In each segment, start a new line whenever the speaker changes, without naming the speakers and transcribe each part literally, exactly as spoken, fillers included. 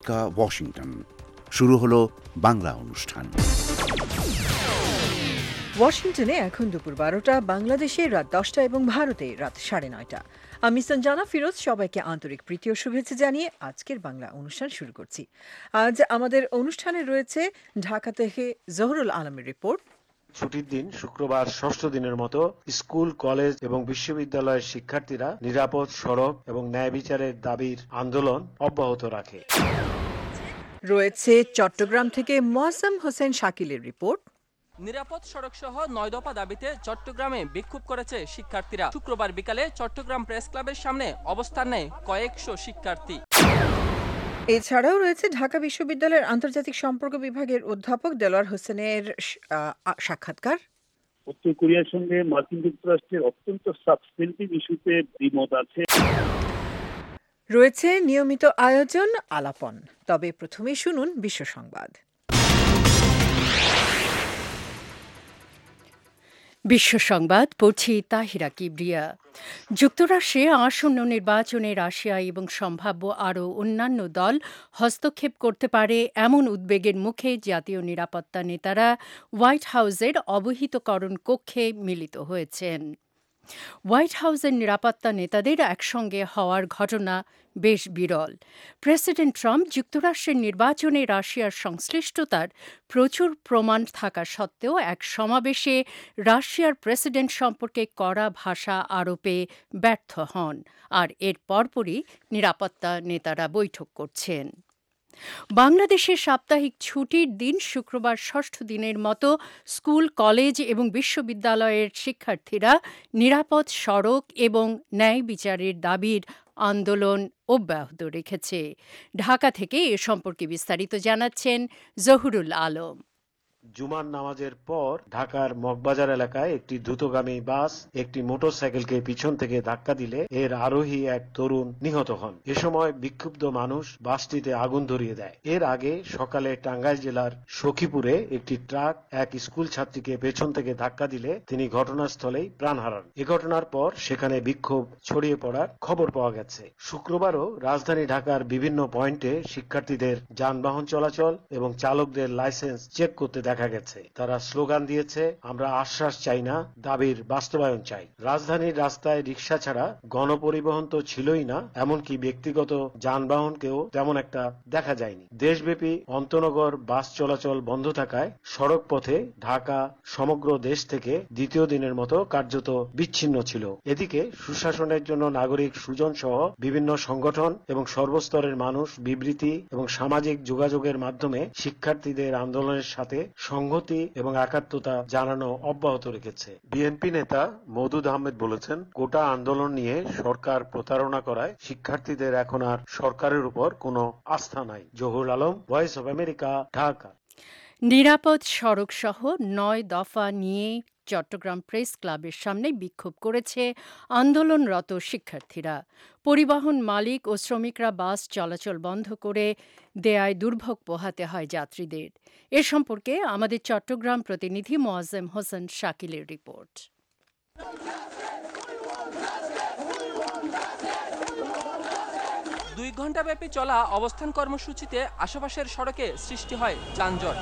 Washington শুরু হলো বাংলা অনুষ্ঠান।
ওয়াশিংটনে এখন দুপুর বারোটা, বাংলাদেশে রাত দশটা এবং ভারতে রাত সাড়ে নয়টা। আমি সঞ্জানা ফিরোজ সবাইকে আন্তরিক প্রীতি ও শুভেচ্ছা জানিয়ে আজকের বাংলা অনুষ্ঠান শুরু করছি। আজ আমাদের অনুষ্ঠানে রয়েছে ঢাকা থেকে জহুরুল আলমের রিপোর্ট।
ছুটির দিন শুক্রবার ষষ্ঠ দিনের মতো স্কুল, কলেজ এবং বিশ্ববিদ্যালয়ের শিক্ষার্থীরা নিরাপদ সড়ক এবং ন্যায় বিচারের দাবির আন্দোলন অব্যাহত রাখে।
রয়েছে চট্টগ্রাম থেকে মোয়াজ্জেম হোসেন শাকিলের রিপোর্ট।
নিরাপদ সড়ক সহ নয় দফা দাবিতে চট্টগ্রামে বিক্ষোভ করেছে শিক্ষার্থীরা। শুক্রবার বিকালে চট্টগ্রাম প্রেস ক্লাবের সামনে অবস্থান নেয় কয়েকশো শিক্ষার্থী।
এছাড়াও রয়েছে ঢাকা বিশ্ববিদ্যালয়ের আন্তর্জাতিক সম্পর্ক বিভাগের অধ্যাপক দেলোয়ার হোসেনের সাক্ষাৎকার।
উত্তর কোরিয়ার সঙ্গে মার্কিন যুক্তরাষ্ট্রের অত্যন্ত সাবস্টেন্টিভ ইস্যুতে দ্বিমত আছে।
রয়েছে নিয়মিত আয়োজন আলাপন। তবে প্রথমে শুনুন বিশ্ব সংবাদ।
বিশ্ব সংবাদ পড়ছি তাহিরা কিবরিয়া। যুক্তরাষ্ট্রে আসন্ন নির্বাচনে রাশিয়া এবং সম্ভাব্য আরও অন্যান্য দল হস্তক্ষেপ করতে পারে এমন উদ্বেগের মুখে জাতীয় নিরাপত্তা নেতারা হোয়াইট হাউসের অবহিতকরণ কক্ষে মিলিত হয়েছেন। হোয়াইট হাউসের নিরাপত্তা নেতাদের একসঙ্গে হওয়ার ঘটনা বেশ বিরল। প্রেসিডেন্ট ট্রাম্প যুক্তরাষ্ট্রের নির্বাচনে রাশিয়ার সংশ্লিষ্টতার প্রচুর প্রমাণ থাকা সত্ত্বেও এক সমাবেশে রাশিয়ার প্রেসিডেন্ট সম্পর্কে কড়া ভাষা আরোপে ব্যর্থ হন, আর এর পরপরই নিরাপত্তা নেতারা বৈঠক করছেন। বাংলাদেশের সাপ্তাহিক ছুটির দিন শুক্রবার ষষ্ঠ দিনের মতো স্কুল, কলেজ এবং বিশ্ববিদ্যালয়ের শিক্ষার্থীরা নিরাপদ সড়ক এবং ন্যায় বিচারের দাবির আন্দোলন অব্যাহত রেখেছে। ঢাকা থেকে এ সম্পর্কে বিস্তারিত জানাচ্ছেন জহুরুল আলম।
জুমার নামাজের পর ঢাকার মগবাজার এলাকায় একটি দ্রুতগামী বাস একটি মোটরসাইকেলকে পিছন থেকে ধাক্কা দিলে এর আরোহী এক তরুণ নিহত হন। এ সময় বিক্ষুব্ধ মানুষ বাসটিতে আগুন ধরিয়ে দেয়। এর আগে সকালে টাঙ্গাইল জেলার সখীপুরে একটি ট্রাক এক স্কুল ছাত্রীকে পেছন থেকে ধাক্কা দিলে তিনি ঘটনাস্থলেই প্রাণ হারান। এ ঘটনার পর সেখানে বিক্ষোভ ছড়িয়ে পড়ার খবর পাওয়া গেছে। শুক্রবারও রাজধানী ঢাকার বিভিন্ন পয়েন্টে শিক্ষার্থীদের যানবাহন চলাচল এবং চালকদের লাইসেন্স চেক করতে দেখা গেছে। তারা স্লোগান দিয়েছে, আমরা আশ্বাস চাই না, দাবির বাস্তবায়ন চাই। রাজধানীর রাস্তায় রিকশা ছাড়া গণপরিবহন তো ছিলই না, এমনকি ব্যক্তিগত যানবাহনকেও তেমন একটা দেখা যায়নি। দেশব্যাপী অন্তনগর বাস চলাচল বন্ধ থাকায় সড়ক পথে ঢাকা সমগ্র দেশ থেকে দ্বিতীয় দিনের মতো কার্যত বিচ্ছিন্ন ছিল। এদিকে সুশাসনের জন্য নাগরিক সুজন সহ বিভিন্ন সংগঠন এবং সর্বস্তরের মানুষ বিবৃতি এবং সামাজিক যোগাযোগের মাধ্যমে শিক্ষার্থীদের আন্দোলনের সাথে সংহতি এবং একাত্মতা জানানো অব্যাহত রেখেছে। বিএনপি নেতা মওদুদ আহমেদ বলেছেন, গোটা আন্দোলন নিয়ে সরকার প্রতারণা করায় শিক্ষার্থীদের এখন আর সরকারের উপর কোনো আস্থা নাই। Zahurul Alam, Voice of America, Dhaka.
নিরাপদ সড়ক সহ নয় দফা নিয়ে চট্টগ্রাম প্রেস ক্লাবের সামনে বিক্ষোভ করেছে আন্দোলনরত শিক্ষার্থীরা। পরিবহন মালিক ও শ্রমিকরা বাস চলাচল বন্ধ করে দেয়ায় দুর্ভোগ পোহাতে হয় যাত্রীদের। এ সম্পর্কে আমাদের চট্টগ্রাম প্রতিনিধি মোয়াজ্জেম হোসেন শাকিলের রিপোর্ট।
দুই ঘণ্টাব্যাপী চলা অবস্থান কর্মসূচিতে আশেপাশের সড়কে সৃষ্টি হয় যানজট।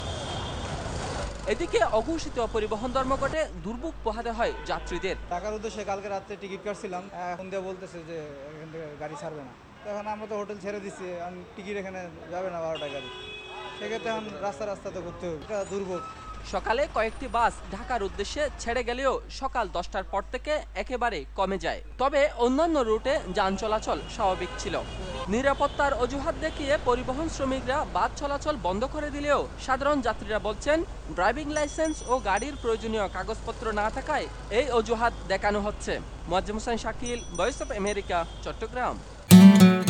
এদিকে অঘোষিত পরিবহন ধর্মঘটে দুর্ভোগ পোহাতে হয় যাত্রীদের।
ঢাকার উদ্দেশ্যে কালকে রাত্রে টিকিট কাটছিলাম, এখন দিয়ে বলতেছে যে এখান থেকে গাড়ি ছাড়বে না। এখন আমরা তো হোটেল ছেড়ে দিচ্ছি, টিকিট এখানে যাবে না বারোটা গাড়ি, সেক্ষেত্রে এখন রাস্তা রাস্তাতে ঘুরতে হবে, এটা দুর্ভোগ।
সকালে কয়েকটি বাস ঢাকার উদ্দেশ্যে ছেড়ে গেলেও সকাল দশটার পর থেকে একেবারে কমে যায়। তবে অন্যান্য রুটে যান চলাচল স্বাভাবিক ছিল। নিরাপত্তার অজুহাত দেখিয়ে পরিবহন শ্রমিকরা বাস চলাচল বন্ধ করে দিলেও সাধারণ যাত্রীরা বলছেন, ড্রাইভিং লাইসেন্স ও গাড়ির প্রয়োজনীয় কাগজপত্র না থাকায় এই অজুহাত দেখানো হচ্ছে। Moazzem Hossain Shakil, Voice of America, Chittagong.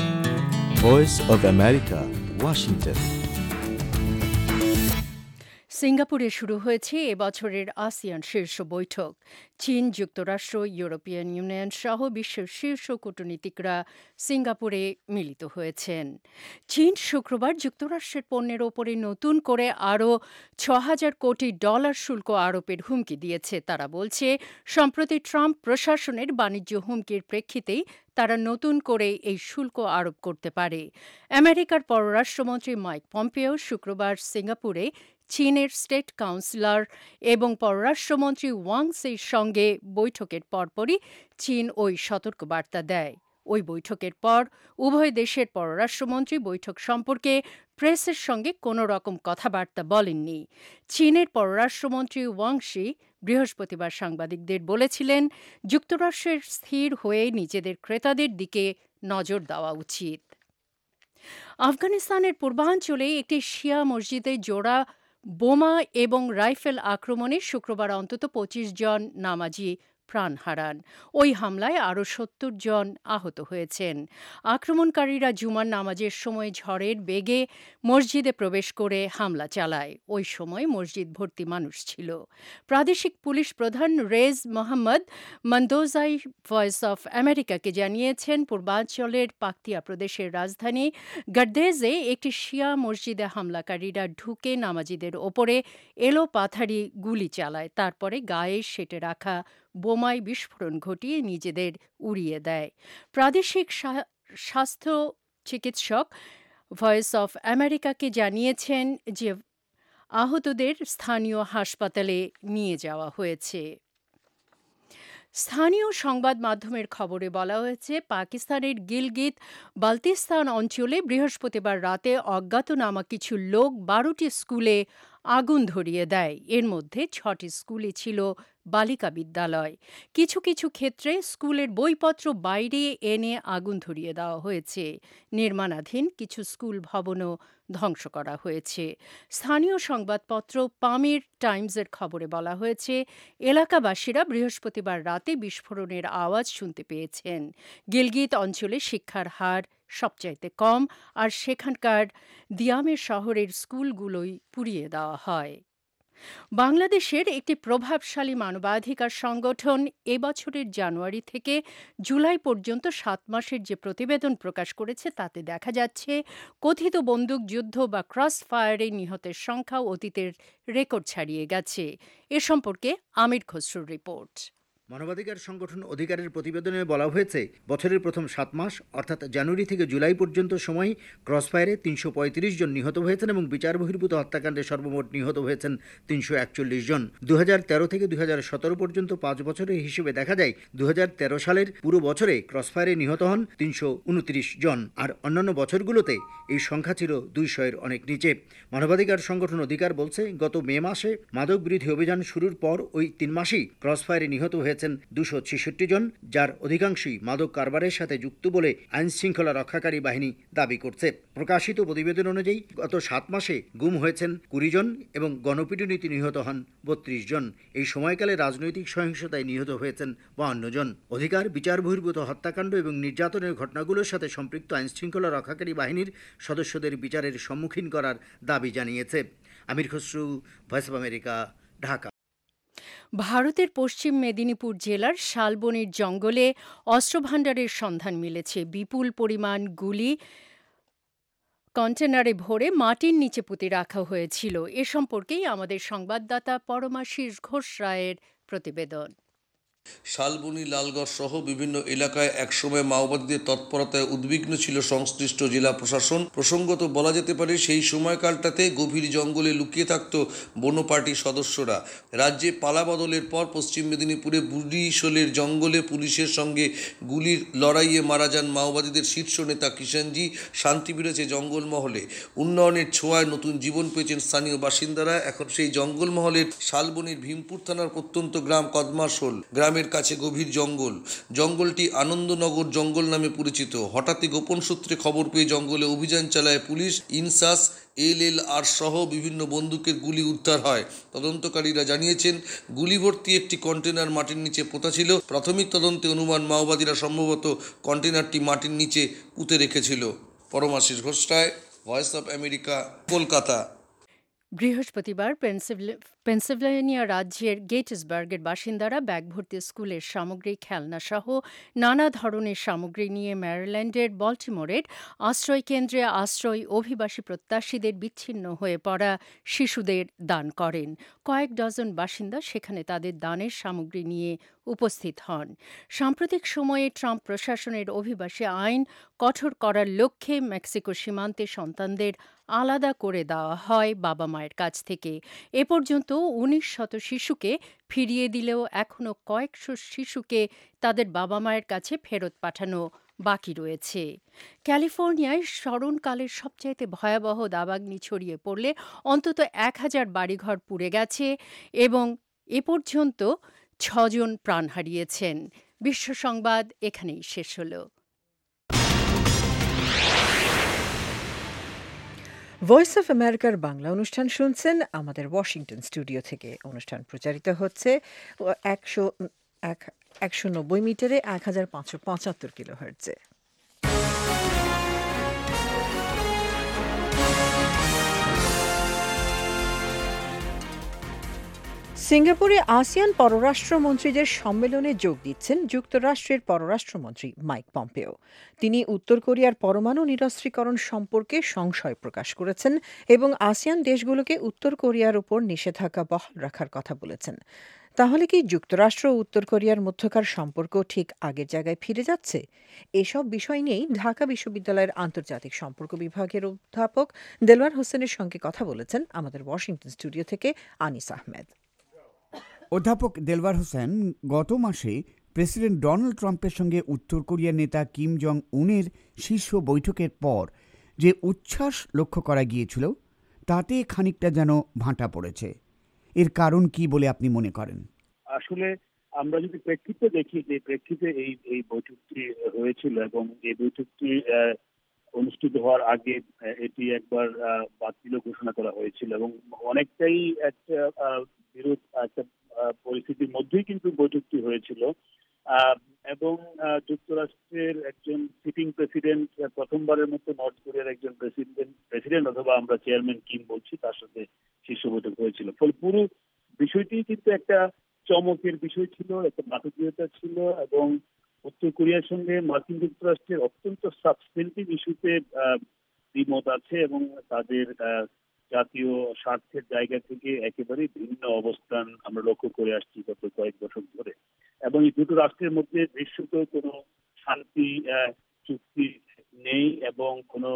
Voice of America, Washington.
সিঙ্গাপুরে শুরু হয়েছে এবছরের আসিয়ান শীর্ষ বৈঠক। চীন, যুক্তরাষ্ট্র, ইউরোপিয়ান ইউনিয়ন সহ বিশ্বের শীর্ষ কূটনীতিকরা সিঙ্গাপুরে মিলিত হয়েছেন। চীন শুক্রবার যুক্তরাষ্ট্রের পণ্যের ওপরে নতুন করে আরও ছ হাজার কোটি ডলার শুল্ক আরোপের হুমকি দিয়েছে। তারা বলছে, সম্প্রতি ট্রাম্প প্রশাসনের বাণিজ্য হুমকির প্রেক্ষিতেই তারা নতুন করে এই শুল্ক আরোপ করতে পারে। আমেরিকার পররাষ্ট্রমন্ত্রী মাইক পম্পেও শুক্রবার সিঙ্গাপুরে চীনের স্টেট কাউন্সিলর এবং পররাষ্ট্রমন্ত্রী ওয়াং সির সঙ্গে বৈঠকের পরপরই চীন ওই সতর্কবার্তা দেয়। ওই বৈঠকের পর উভয় দেশের পররাষ্ট্রমন্ত্রী বৈঠক সম্পর্কে প্রেসের সঙ্গে কোনো রকম কথাবার্তা বলেননি। চীনের পররাষ্ট্রমন্ত্রী ওয়াং শি বৃহস্পতিবার সাংবাদিকদের বলেছিলেন, যুক্তরাষ্ট্রের স্থির হয়ে নিজেদের ক্রেতাদের দিকে নজর দেওয়া উচিত। আফগানিস্তানের পূর্বাঞ্চলে একটি শিয়া মসজিদে জোড়া বোমা এবং রাইফেল আক্রমণে শুক্রবার অন্তত পঁচিশ জন নামাজি প্রাণ হারান। ওই হামলায় আরও সত্তর জন আহত হয়েছেন। আক্রমণকারীরা জুমার নামাজের সময় ঝড়ের বেগে মসজিদে প্রবেশ করে হামলা চালায়। ওই সময় মসজিদ ভর্তি মানুষ ছিল। প্রাদেশিক পুলিশ প্রধান রেজ মোহাম্মদ মন্দোজাই ভয়েস অফ আমেরিকাকে জানিয়েছেন, পূর্বাঞ্চলের পাকতিয়া প্রদেশের রাজধানী গার্দেজে একটি শিয়া মসজিদে হামলাকারীরা ঢুকে নামাজিদের ওপরে এলো পাথারি গুলি চালায়, তারপরে গায়ে সেটে রাখা বোমায় বিস্ফোরণ ঘটিয়ে নিজেদের উড়িয়ে দেয়। প্রাদেশিক স্বাস্থ্য চিকিৎসক ভয়েস অফ আমেরিকাকে জানিয়েছেন যে আহতদের স্থানীয় হাসপাতালে নিয়ে যাওয়া হয়েছে। স্থানীয় সংবাদ মাধ্যমের খবরে বলা হয়েছে, পাকিস্তানের গিলগিত বাল্তিস্তান অঞ্চলে বৃহস্পতিবার রাতে অজ্ঞাতনামা কিছু লোক বারোটি স্কুলে আগুন ধরিয়ে দেয়। এর মধ্যে ছটি স্কুলে ছিল বালিকা বিদ্যালয়। কিছু কিছু ক্ষেত্রে স্কুলের বইপত্র বাইরে এনে আগুন ধরিয়ে দেওয়া হয়েছে। নির্মাণাধীন কিছু স্কুল ভবনও ধ্বংস করা হয়েছে। স্থানীয় সংবাদপত্র পামির টাইমসের খবরে বলা হয়েছে, এলাকাবাসীরা বৃহস্পতিবার রাতে বিস্ফোরণের আওয়াজ শুনতে পেয়েছেন। গিলগিত অঞ্চলে শিক্ষার হার সবচাইতে কম, আর সেখানকার দিয়ামের শহরের স্কুলগুলোই পুড়িয়ে দেওয়া হয়। বাংলাদেশের একটি প্রভাবশালী মানবাধিকার সংগঠন এবছরের জানুয়ারি থেকে জুলাই পর্যন্ত সাত মাসের যে প্রতিবেদন প্রকাশ করেছে তাতে দেখা যাচ্ছে, কথিত বন্দুকযুদ্ধ বা ক্রস ফায়ারে নিহতের সংখ্যা অতীতের রেকর্ড ছাড়িয়ে গেছে। এ সম্পর্কে আমির খসরুর রিপোর্ট।
মানবাধিকার সংগঠন অধিকারের প্রতিবেদনে বলা হয়েছে, বছরের প্রথম সাত মাস অর্থাৎ জানুয়ারি থেকে জুলাই পর্যন্ত সময় ক্রসফায়ারে তিনশো পঁয়ত্রিশ জন নিহত হয়েছেন এবং বিচার বহির্ভূত হত্যাকাণ্ডে সর্বমোট নিহত হয়েছেন তিনশো একচল্লিশ জন। দু হাজার তেরো থেকে দু হাজার সতেরো পর্যন্ত পাঁচ বছরের হিসেবে দেখা যায়, দু হাজার তেরো সালের পুরো বছরে ক্রসফায়ারে নিহত হন তিনশো উনত্রিশ জন, আর অন্যান্য বছরগুলোতে এই সংখ্যা ছিল দুইশো এর অনেক নিচে। মানবাধিকার সংগঠন অধিকার বলছে, গত মে মাসে মাদক বিরোধী অভিযান শুরুর পর ওই তিন মাসেই ক্রসফায়ারে নিহত হয়েছে দুশো ছেষট্টি জন, যার অধিকাংশই মাদক কারবারের সাথে যুক্ত বলে আইন শৃঙ্খলা রক্ষাকারী বাহিনী দাবি করছে। প্রকাশিত প্রতিবেদন অনুযায়ী গত সাত মাসে গুম হয়েছেন কুড়ি জন এবং গণপিটুনিতে নিহত হন বত্রিশ জন। এই সময়কালে রাজনৈতিক সহিংসতায় নিহত হয়েছেন বাহান্ন জন। অধিকার বিচার বহির্ভূত হত্যাকাণ্ড এবং নির্যাতনের ঘটনাগুলোর সাথে সম্পৃক্ত আইন শৃঙ্খলা রক্ষাকারী বাহিনীর সদস্যদের বিচারের সম্মুখীন করার দাবি জানিয়েছে। Amir Khasru, voice of America, Dhaka.
ভারতের পশ্চিম মেদিনীপুর জেলার শালবনির জঙ্গলে অস্ত্রভাণ্ডারের সন্ধান মিলেছে। বিপুল পরিমাণ গুলি কন্টেনারে ভরে মাটির নিচে পুঁতে রাখা হয়েছিল। এ সম্পর্কেই আমাদের সংবাদদাতা পরমাশিস ঘোষ রায়ের প্রতিবেদন।
শালবনী, লালগড় সহ বিভিন্ন এলাকায় একসময় মাওবাদীদের তৎপরতায় উদ্বিগ্ন ছিল সংশ্লিষ্ট জেলা প্রশাসন। প্রসঙ্গত বলা যেতে পারে, সেই সময়কালটাতে গভীর জঙ্গলে লুকিয়ে থাকত বন পার্টির সদস্যরা। রাজ্যে পালাবদলের পর পশ্চিম মেদিনীপুরে বুড়িশোলের জঙ্গলে পুলিশের সঙ্গে গুলির লড়াইয়ে মারা যান মাওবাদীদের শীর্ষ নেতা কিষাণজি। শান্তি ফিরেছে জঙ্গলমহলে। উন্নয়নের ছোঁয়ায় নতুন জীবন পেয়েছেন স্থানীয় বাসিন্দারা। এখন সেই জঙ্গলমহলের শালবনীর ভীমপুর থানার প্রত্যন্ত গ্রাম কদমাশোল গ্রামের কাছে গভীর জঙ্গল। জঙ্গলটি আনন্দনগর জঙ্গল নামে পরিচিত। হঠাৎই গোপন সূত্রে খবর পেয়ে জঙ্গলে অভিযান চালায় পুলিশ। ইনসাস, এল এল আর সহ বিভিন্ন বন্দুকের গুলি উদ্ধার হয়। তদন্তকারীরা জানিয়েছেন, গুলি ভর্তি একটি কন্টেনার মাটির নিচে পোতা ছিল। প্রাথমিক তদন্তে অনুমান, মাওবাদীরা সম্ভবত কন্টেনারটি মাটির নিচে পুঁতে রেখেছিল। Paramashis Ghosh Roy, voice of America, Kolkata.
বৃহস্পতিবার পেনসিলভে- পেনসিলভেনিয়া রাজ্যের গেটিসবার্গের বাসিন্দারা ব্যাগ ভর্তি স্কুলের সামগ্রী, খেলনাসহ নানা ধরনের সামগ্রী নিয়ে ম্যারিল্যান্ডের বল্টিমোরের আশ্রয়কেন্দ্রে আশ্রয় অভিবাসী প্রত্যাশীদের বিচ্ছিন্ন হয়ে পড়া শিশুদের দান করেন। কয়েক ডজন বাসিন্দা সেখানে তাদের দানের সামগ্রী নিয়ে উপস্থিত হন। সাম্প্রতিক সময়ে ট্রাম্প প্রশাসনের অভিবাসী আইন কঠোর করার লক্ষ্যে মেক্সিকো সীমান্তে সন্তানদের আলাদা করে দেওয়া হয় বাবা মায়ের কাছ থেকে। এ পর্যন্ত উনিশ শত শিশুকে ফিরিয়ে দিলেও এখনও কয়েকশো শিশুকে তাদের বাবা মায়ের কাছে ফেরত পাঠানো বাকি রয়েছে। ক্যালিফোর্নিয়ায় স্মরণকালের সবচাইতে ভয়াবহ দাবাগ্নি ছড়িয়ে পড়লে অন্তত এক হাজার বাড়িঘর পুড়ে গেছে এবং এ পর্যন্ত ছজন প্রাণ হারিয়েছেন। বিশ্ব সংবাদ এখানেই শেষ হলো।
ভয়েস অফ আমেরিকার বাংলা অনুষ্ঠান শুনছেন আমাদের ওয়াশিংটন স্টুডিও থেকে। অনুষ্ঠান প্রচারিত হচ্ছে একশো একশো নব্বই মিটারে এক হাজার পাঁচশো পঁচাত্তর কিলো হার্টজে। সিঙ্গাপুরে আসিয়ান পররাষ্ট্রমন্ত্রীদের সম্মেলনে যোগ দিচ্ছেন যুক্তরাষ্ট্রের পররাষ্ট্রমন্ত্রী মাইক পম্পেও। তিনি উত্তর কোরিয়ার পরমাণু নিরস্ত্রীকরণ সম্পর্কে সংশয় প্রকাশ করেছেন এবং আসিয়ান দেশগুলোকে উত্তর কোরিয়ার উপর নিষেধাজ্ঞা বহাল রাখার কথা বলেছেন। তাহলে কি যুক্তরাষ্ট্র ও উত্তর কোরিয়ার মধ্যকার সম্পর্ক ঠিক আগের জায়গায় ফিরে যাচ্ছে? এসব বিষয় নিয়েই ঢাকা বিশ্ববিদ্যালয়ের আন্তর্জাতিক সম্পর্ক বিভাগের অধ্যাপক দেলওয়ার হোসেনের সঙ্গে কথা বলেছেন আমাদের ওয়াশিংটন স্টুডিও থেকে আনিস আহমেদ।
অধ্যাপক দেলওয়ার হোসেন, গত মাসে প্রেসিডেন্ট ডোনাল্ড ট্রাম্পের সঙ্গে উত্তর কোরিয়ার নেতা কিম জং উনের শীর্ষ বৈঠকের পর যে উচ্ছ্বাস লক্ষ্য করা গিয়েছিল তাতে খানিকটা যেন ভাঁটা পড়েছে। এর কারণ কি বলে আপনি মনে করেন?
আসলে আমরা যদি প্রেক্ষিতে দেখি যে প্রেক্ষিতে এই এই বৈঠকটি হয়েছিল এবং এই বৈঠকটি অনুষ্ঠিত হওয়ার আগে এটি একবার বাতিল ঘোষণা করা হয়েছিল এবং অনেকটাই একটা বিরোধ একটা পরিস্থিতির মধ্যেই কিন্তু বৈঠকটি হয়েছিল এবং যুক্তরাষ্ট্রের একজন সিটিং প্রেসিডেন্ট, প্রথমবারের মতো নর্থ কোরিয়ার একজন প্রেসিডেন্ট প্রেসিডেন্ট অথবা আমরা চেয়ারম্যান কিম বলছি, তার সাথে শীর্ষ বৈঠক হয়েছিল। ফলে পুরো বিষয়টি কিন্তু একটা চমকের বিষয় ছিল, একটা নাটকীয়তা ছিল এবং উত্তর কোরিয়ার সঙ্গে মার্কিন যুক্তরাষ্ট্রের অত্যন্ত সাবস্টেন্টিভ ইস্যুতে দ্বিমত আছে এবং তাদের জাতীয় স্বার্থের জায়গা থেকে একেবারে ভিন্ন অবস্থান আমরা লক্ষ্য করে আসছি গত কয়েক দশক ধরে। এবং এই দুটো রাষ্ট্রের মধ্যে দৃশ্যত কোনো শান্তি চুক্তি নেই এবং কোনো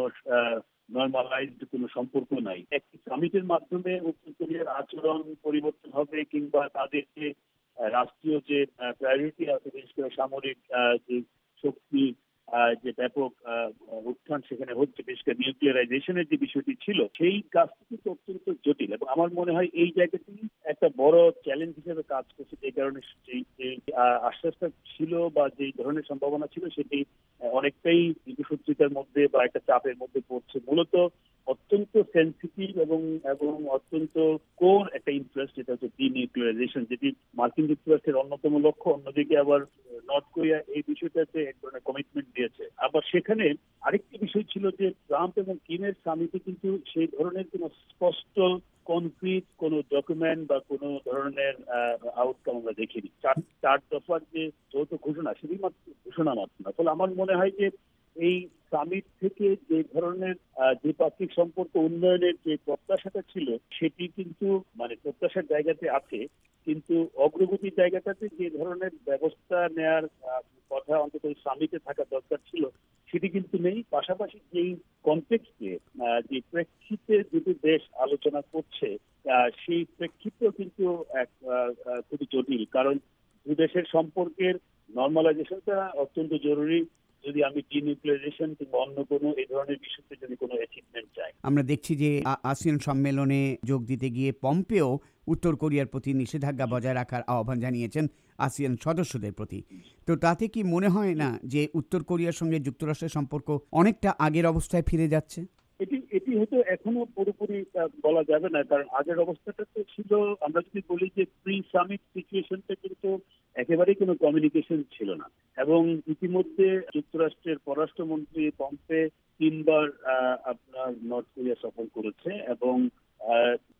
নর্মালাইজড কোনো সম্পর্ক নাই। একটি সামিটের মাধ্যমে উত্তর কোরিয়ার আচরণ পরিবর্তন হবে কিংবা তাদের যে রাষ্ট্রীয় যে প্রায়োরিটি আছে, বিশেষ করে সামরিক যে শক্তি যে ব্যাপক উত্থান সেখানে হচ্ছে, বিশেষ করে নিউক্লিয়ারাইজেশনের যে বিষয়টি ছিল, সেই কাজটি কিন্তু অত্যন্ত জটিল এবং আমার মনে হয় এই জায়গাটি একটা বড় চ্যালেঞ্জ হিসেবে কাজ করছে। যে কারণে যে আশ্বাসটা ছিল বা যে ধরনের সম্ভাবনা ছিল সেটি অনেকটাই দীর্ঘসূত্রিতার মধ্যে বা একটা চাপের মধ্যে পড়ছে। মূলত অত্যন্ত সেন্সিটিভ এবং এবং অত্যন্ত কোর একটা ইন্টারেস্ট, যেটা হচ্ছে ডিনিউক্লিয়ারাইজেশন, যেটি মার্কিন যুক্তরাষ্ট্রের অন্যতম লক্ষ্য। অন্যদিকে আবার নর্থ কোরিয়া এই বিষয়টাতে এক ধরনের কমিটমেন্ট দিয়েছে। আবার সেখানে আরেকটি বিষয় ছিল যে ট্রাম্প এবং কিমের সামিটে কিন্তু সেই ধরনের কোনো স্পষ্ট কনক্রিট কোনো ডকুমেন্ট বা কোনো ধরনের আউটকাম আমরা দেখিনি। চার চার দফার যে যৌথ ঘোষণা সেটি মাত্র ঘোষণা মাত্র না। ফলে আমার মনে হয় যে এই সামিট থেকে যে ধরনের দ্বিপাক্ষিক সম্পর্ক উন্নয়নের যে প্রত্যাশাটা ছিল সেটি কিন্তু মানে প্রত্যাশার জায়গাতে আছে, কিন্তু অগ্রগতির জায়গাটাতে যে ধরনের ব্যবস্থা নেয়ার কথা অন্তত সামিটে থাকা দরকার ছিল সেটি কিন্তু নেই। পাশাপাশি যেই কনটেক্সটে যে প্রেক্ষিতে দুটি দেশ আলোচনা করছে সেই প্রেক্ষিতেও কিন্তু এক খুবই জটিল, কারণ দু দেশের সম্পর্কের নর্মালাইজেশনটা অত্যন্ত জরুরি যদি আমি ডিনিউক্লিয়ারাইজেশন কিংবা অন্য কোনো এই ধরনের বিষয়তে যদি কোনো অ্যাচিভমেন্ট চাই।
আমরা দেখছি যে আসিয়ান সম্মেলনে যোগ দিতে গিয়ে পম্পেও উত্তর কোরিয়ার প্রতি নিষেধাজ্ঞা বজায় রাখার আহ্বান জানিয়েছেন আসিয়ান সদস্যদের প্রতি। তো তাতে কি মনে হয় না যে উত্তর কোরিয়ার সঙ্গে যুক্তরাষ্ট্রের সম্পর্ক অনেকটা আগের অবস্থায় ফিরে যাচ্ছে?
এটি এটি হয়তো এখনো পুরোপুরি বলা যাবে না, কারণ আগের অবস্থাটা তো ছিল, আমরা যদি বলি যে প্রি সামিট সিচুয়েশনটা কিন্তু একেবারেই কোনো কমিউনিকেশন ছিল না এবং ইতিমধ্যে যুক্তরাষ্ট্রের পররাষ্ট্রমন্ত্রী পম্পে তিনবার আপনার নর্থ কোরিয়া সফর করেছে এবং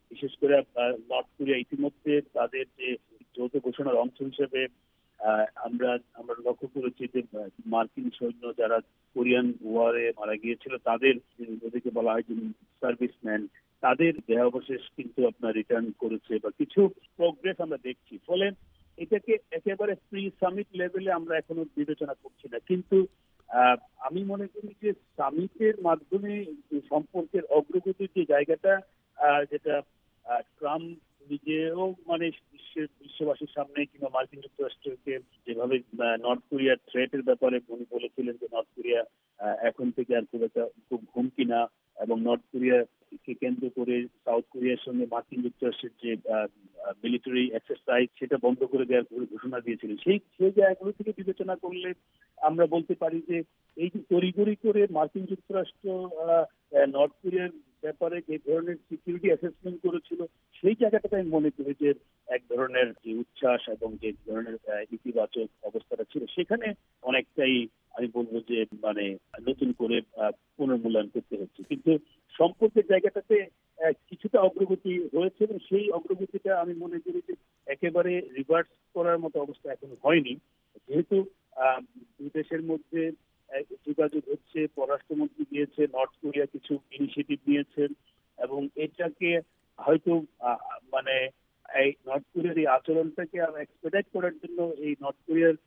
বিশেষ করে নর্থ কোরিয়া ইতিমধ্যে তাদের যে যৌথ ঘোষণার অংশ হিসেবে আমরা আমরা লক্ষ্য করেছি যে মার্কিন সৈন্য যারা কোরিয়ান ওয়ারে মারা গিয়েছিল তাদের ওদেরকে বলা হয় যে সার্ভিসম্যান, তাদের দেহাবশেষ কিন্তু আপনার রিটার্ন করেছে বা কিছু প্রোগ্রেস আমরা দেখছি। ফলে এটাকে একেবারে প্রি সামিট লেভেলে আমরা এখনো বিবেচনা করছি না, কিন্তু আমি মনে করি যে সামিটের মাধ্যমে সম্পর্কের অগ্রগতির যে জায়গাটা, যেটা ট্রাম্প নিজেও মানে বিশ্বের বিশ্ববাসীর সামনে কিংবা মার্কিন যুক্তরাষ্ট্রকে যেভাবে নর্থ কোরিয়ার থ্রেটের ব্যাপারে উনি বলেছিলেন যে নর্থ কোরিয়া এখন থেকে আর খুব একটা খুব হুমকি না, এবং নর্থ কোরিয়াকে কেন্দ্র করে সাউথ কোরিয়ার সঙ্গে মার্কিন যুক্তরাষ্ট্রের যে মিলিটারি এক্সারসাইজ সেটা বন্ধ করে দেওয়ার ঘোষণা দিয়েছিলেন। সেই সেই জায়গাগুলো থেকে বিবেচনা করলে আমরা বলতে পারি যে এই যে তড়িঘড়ি করে মার্কিন যুক্তরাষ্ট্র নর্থ কোরিয়ার ব্যাপারে যে ধরনের সিকিউরিটি অ্যাসেসমেন্ট করেছিল, সেই জায়গাটাতে আমি মনে করি যে এক ধরনের যে উচ্ছ্বাস এবং যে ধরনের ইতিবাচক অবস্থাটা ছিল সেখানে অনেকটাই আমি বলবো যে মানে নতুন করে পুনর্মূল্যায়ন করতে হচ্ছে। কিন্তু সম্পর্কের জায়গাটাতে কিছুটা অগ্রগতি হয়েছে এবং সেই অগ্রগতিটা আমি মনে করি যে একেবারে রিভার্স করার মতো অবস্থা এখন হয়নি, যেহেতু দুই দেশের মধ্যে যোগাযোগ হচ্ছে, পররাষ্ট্রমন্ত্রী দিয়েছে, নর্থ কোরিয়া কিছু ইনিশিয়েটিভ নিয়েছেন এবং এটাকে হয়তো মানে এই নর্থ কোরিয়ার এই আচরণটাকে এক্সপেডিট করার জন্য, এই নর্থ কোরিয়ার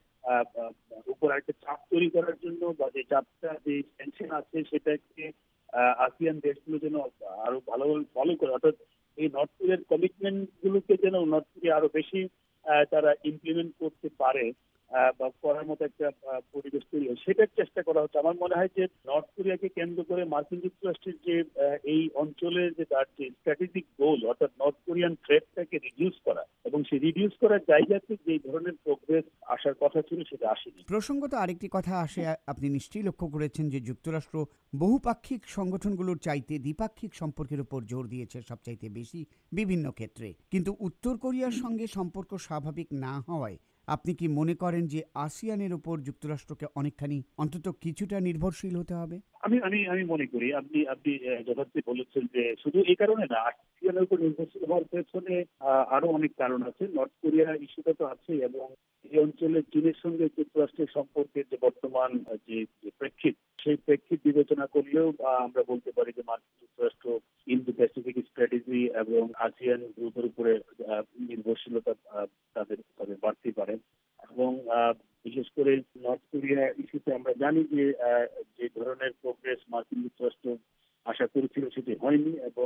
উপর একটা চাপ তৈরি করার জন্য বা যে চাপটা যে টেনশন আছে সেটাকে আসিয়ান দেশগুলো যেন আরো ভালোভাবে ফলো করে, অর্থাৎ এই নর্থ কোরিয়ার কমিটমেন্ট গুলোকে যেন নর্থ কোরিয়া আরো বেশি তারা ইমপ্লিমেন্ট করতে পারে বা করার মতো একটা পরিবেশ তৈরি হয়, সেটার চেষ্টা করা হচ্ছে। আমার মনে হয় যে নর্থ কোরিয়াকে কেন্দ্র করে মার্কিন যুক্তরাষ্ট্রের যে এই অঞ্চলের যে তার যে স্ট্র্যাটেজিক গোল, অর্থাৎ নর্থ কোরিয়ান থ্রেটটাকে রিডিউস করা, এবং সেই রিডিউস করার জায়গাতে যে ধরনের প্রোগ্রেস আসার কথা ছিল সেটা আসেনি।
প্রসঙ্গত আরেকটি কথা আসে, আপনি নিশ্চয়ই লক্ষ্য করেছেন যে যুক্তরাষ্ট্র বহুপাক্ষিক সংগঠনগুলোর চাইতে দ্বিপাক্ষিক সম্পর্কের উপর জোর দিয়েছে সবচাইতে বেশি বিভিন্ন ক্ষেত্রে, কিন্তু উত্তর কোরিয়ার সঙ্গে সম্পর্ক স্বাভাবিক না হওয়ায় আপনি কি মনে করেন যে আসিয়ানের উপর যুক্তরাষ্ট্রকে অনেকখানি অন্তত কিছুটা নির্ভরশীল হতে হবে?
আমি আমি আমি মনে করি আপনি আপনি যথার্থ বলেছেন যে শুধু এই কারণে না, আসিয়ানের উপর নির্ভরশীল হওয়ার পেছনে আরো অনেক কারণ আছে। নর্থ কোরিয়া ইস্যুটা তো আছে, এবং এই অঞ্চলে চীনের সঙ্গে যুক্তরাষ্ট্রের সম্পর্কের যে বর্তমান যে প্রেক্ষিত, সেই প্রেক্ষিত বিবেচনা করলেও আমরা বলতে পারি যে মার্কিন যুক্তরাষ্ট্র ইন্দো প্যাসিফিক স্ট্র্যাটেজি এবং আসিয়ান গ্রুপের উপরে নির্ভরশীলতা তাদের তাদের বাড়তে পারে। এবং বিশেষ করে নর্থ কোরিয়া ইস্যুতে আমরা জানি যে যে ধরনের প্রোগ্রেস মার্কিন যুক্তরাষ্ট্র আশা করেছিল সেটি হয়নি। এবং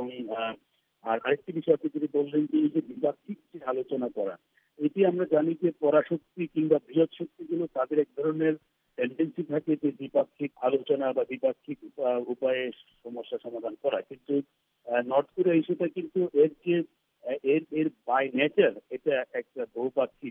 আর আরেকটি বিষয় আপনি যদি বললেন যে এই যে দ্বিপাক্ষিক যে আলোচনা করা, এটি আমরা জানি যে পরাশক্তি কিংবা বৃহৎ শক্তিগুলো তাদের এক ধরনের টেন্ডেন্সি থাকে যে দ্বিপাক্ষিক আলোচনা বা দ্বিপাক্ষিক উপায়ে সমস্যা সমাধান করা, কিন্তু নর্থ কোরিয়া ইস্যুটা কিন্তু এর যে এর এর বাই নেচার এটা একটা বহুপাক্ষিক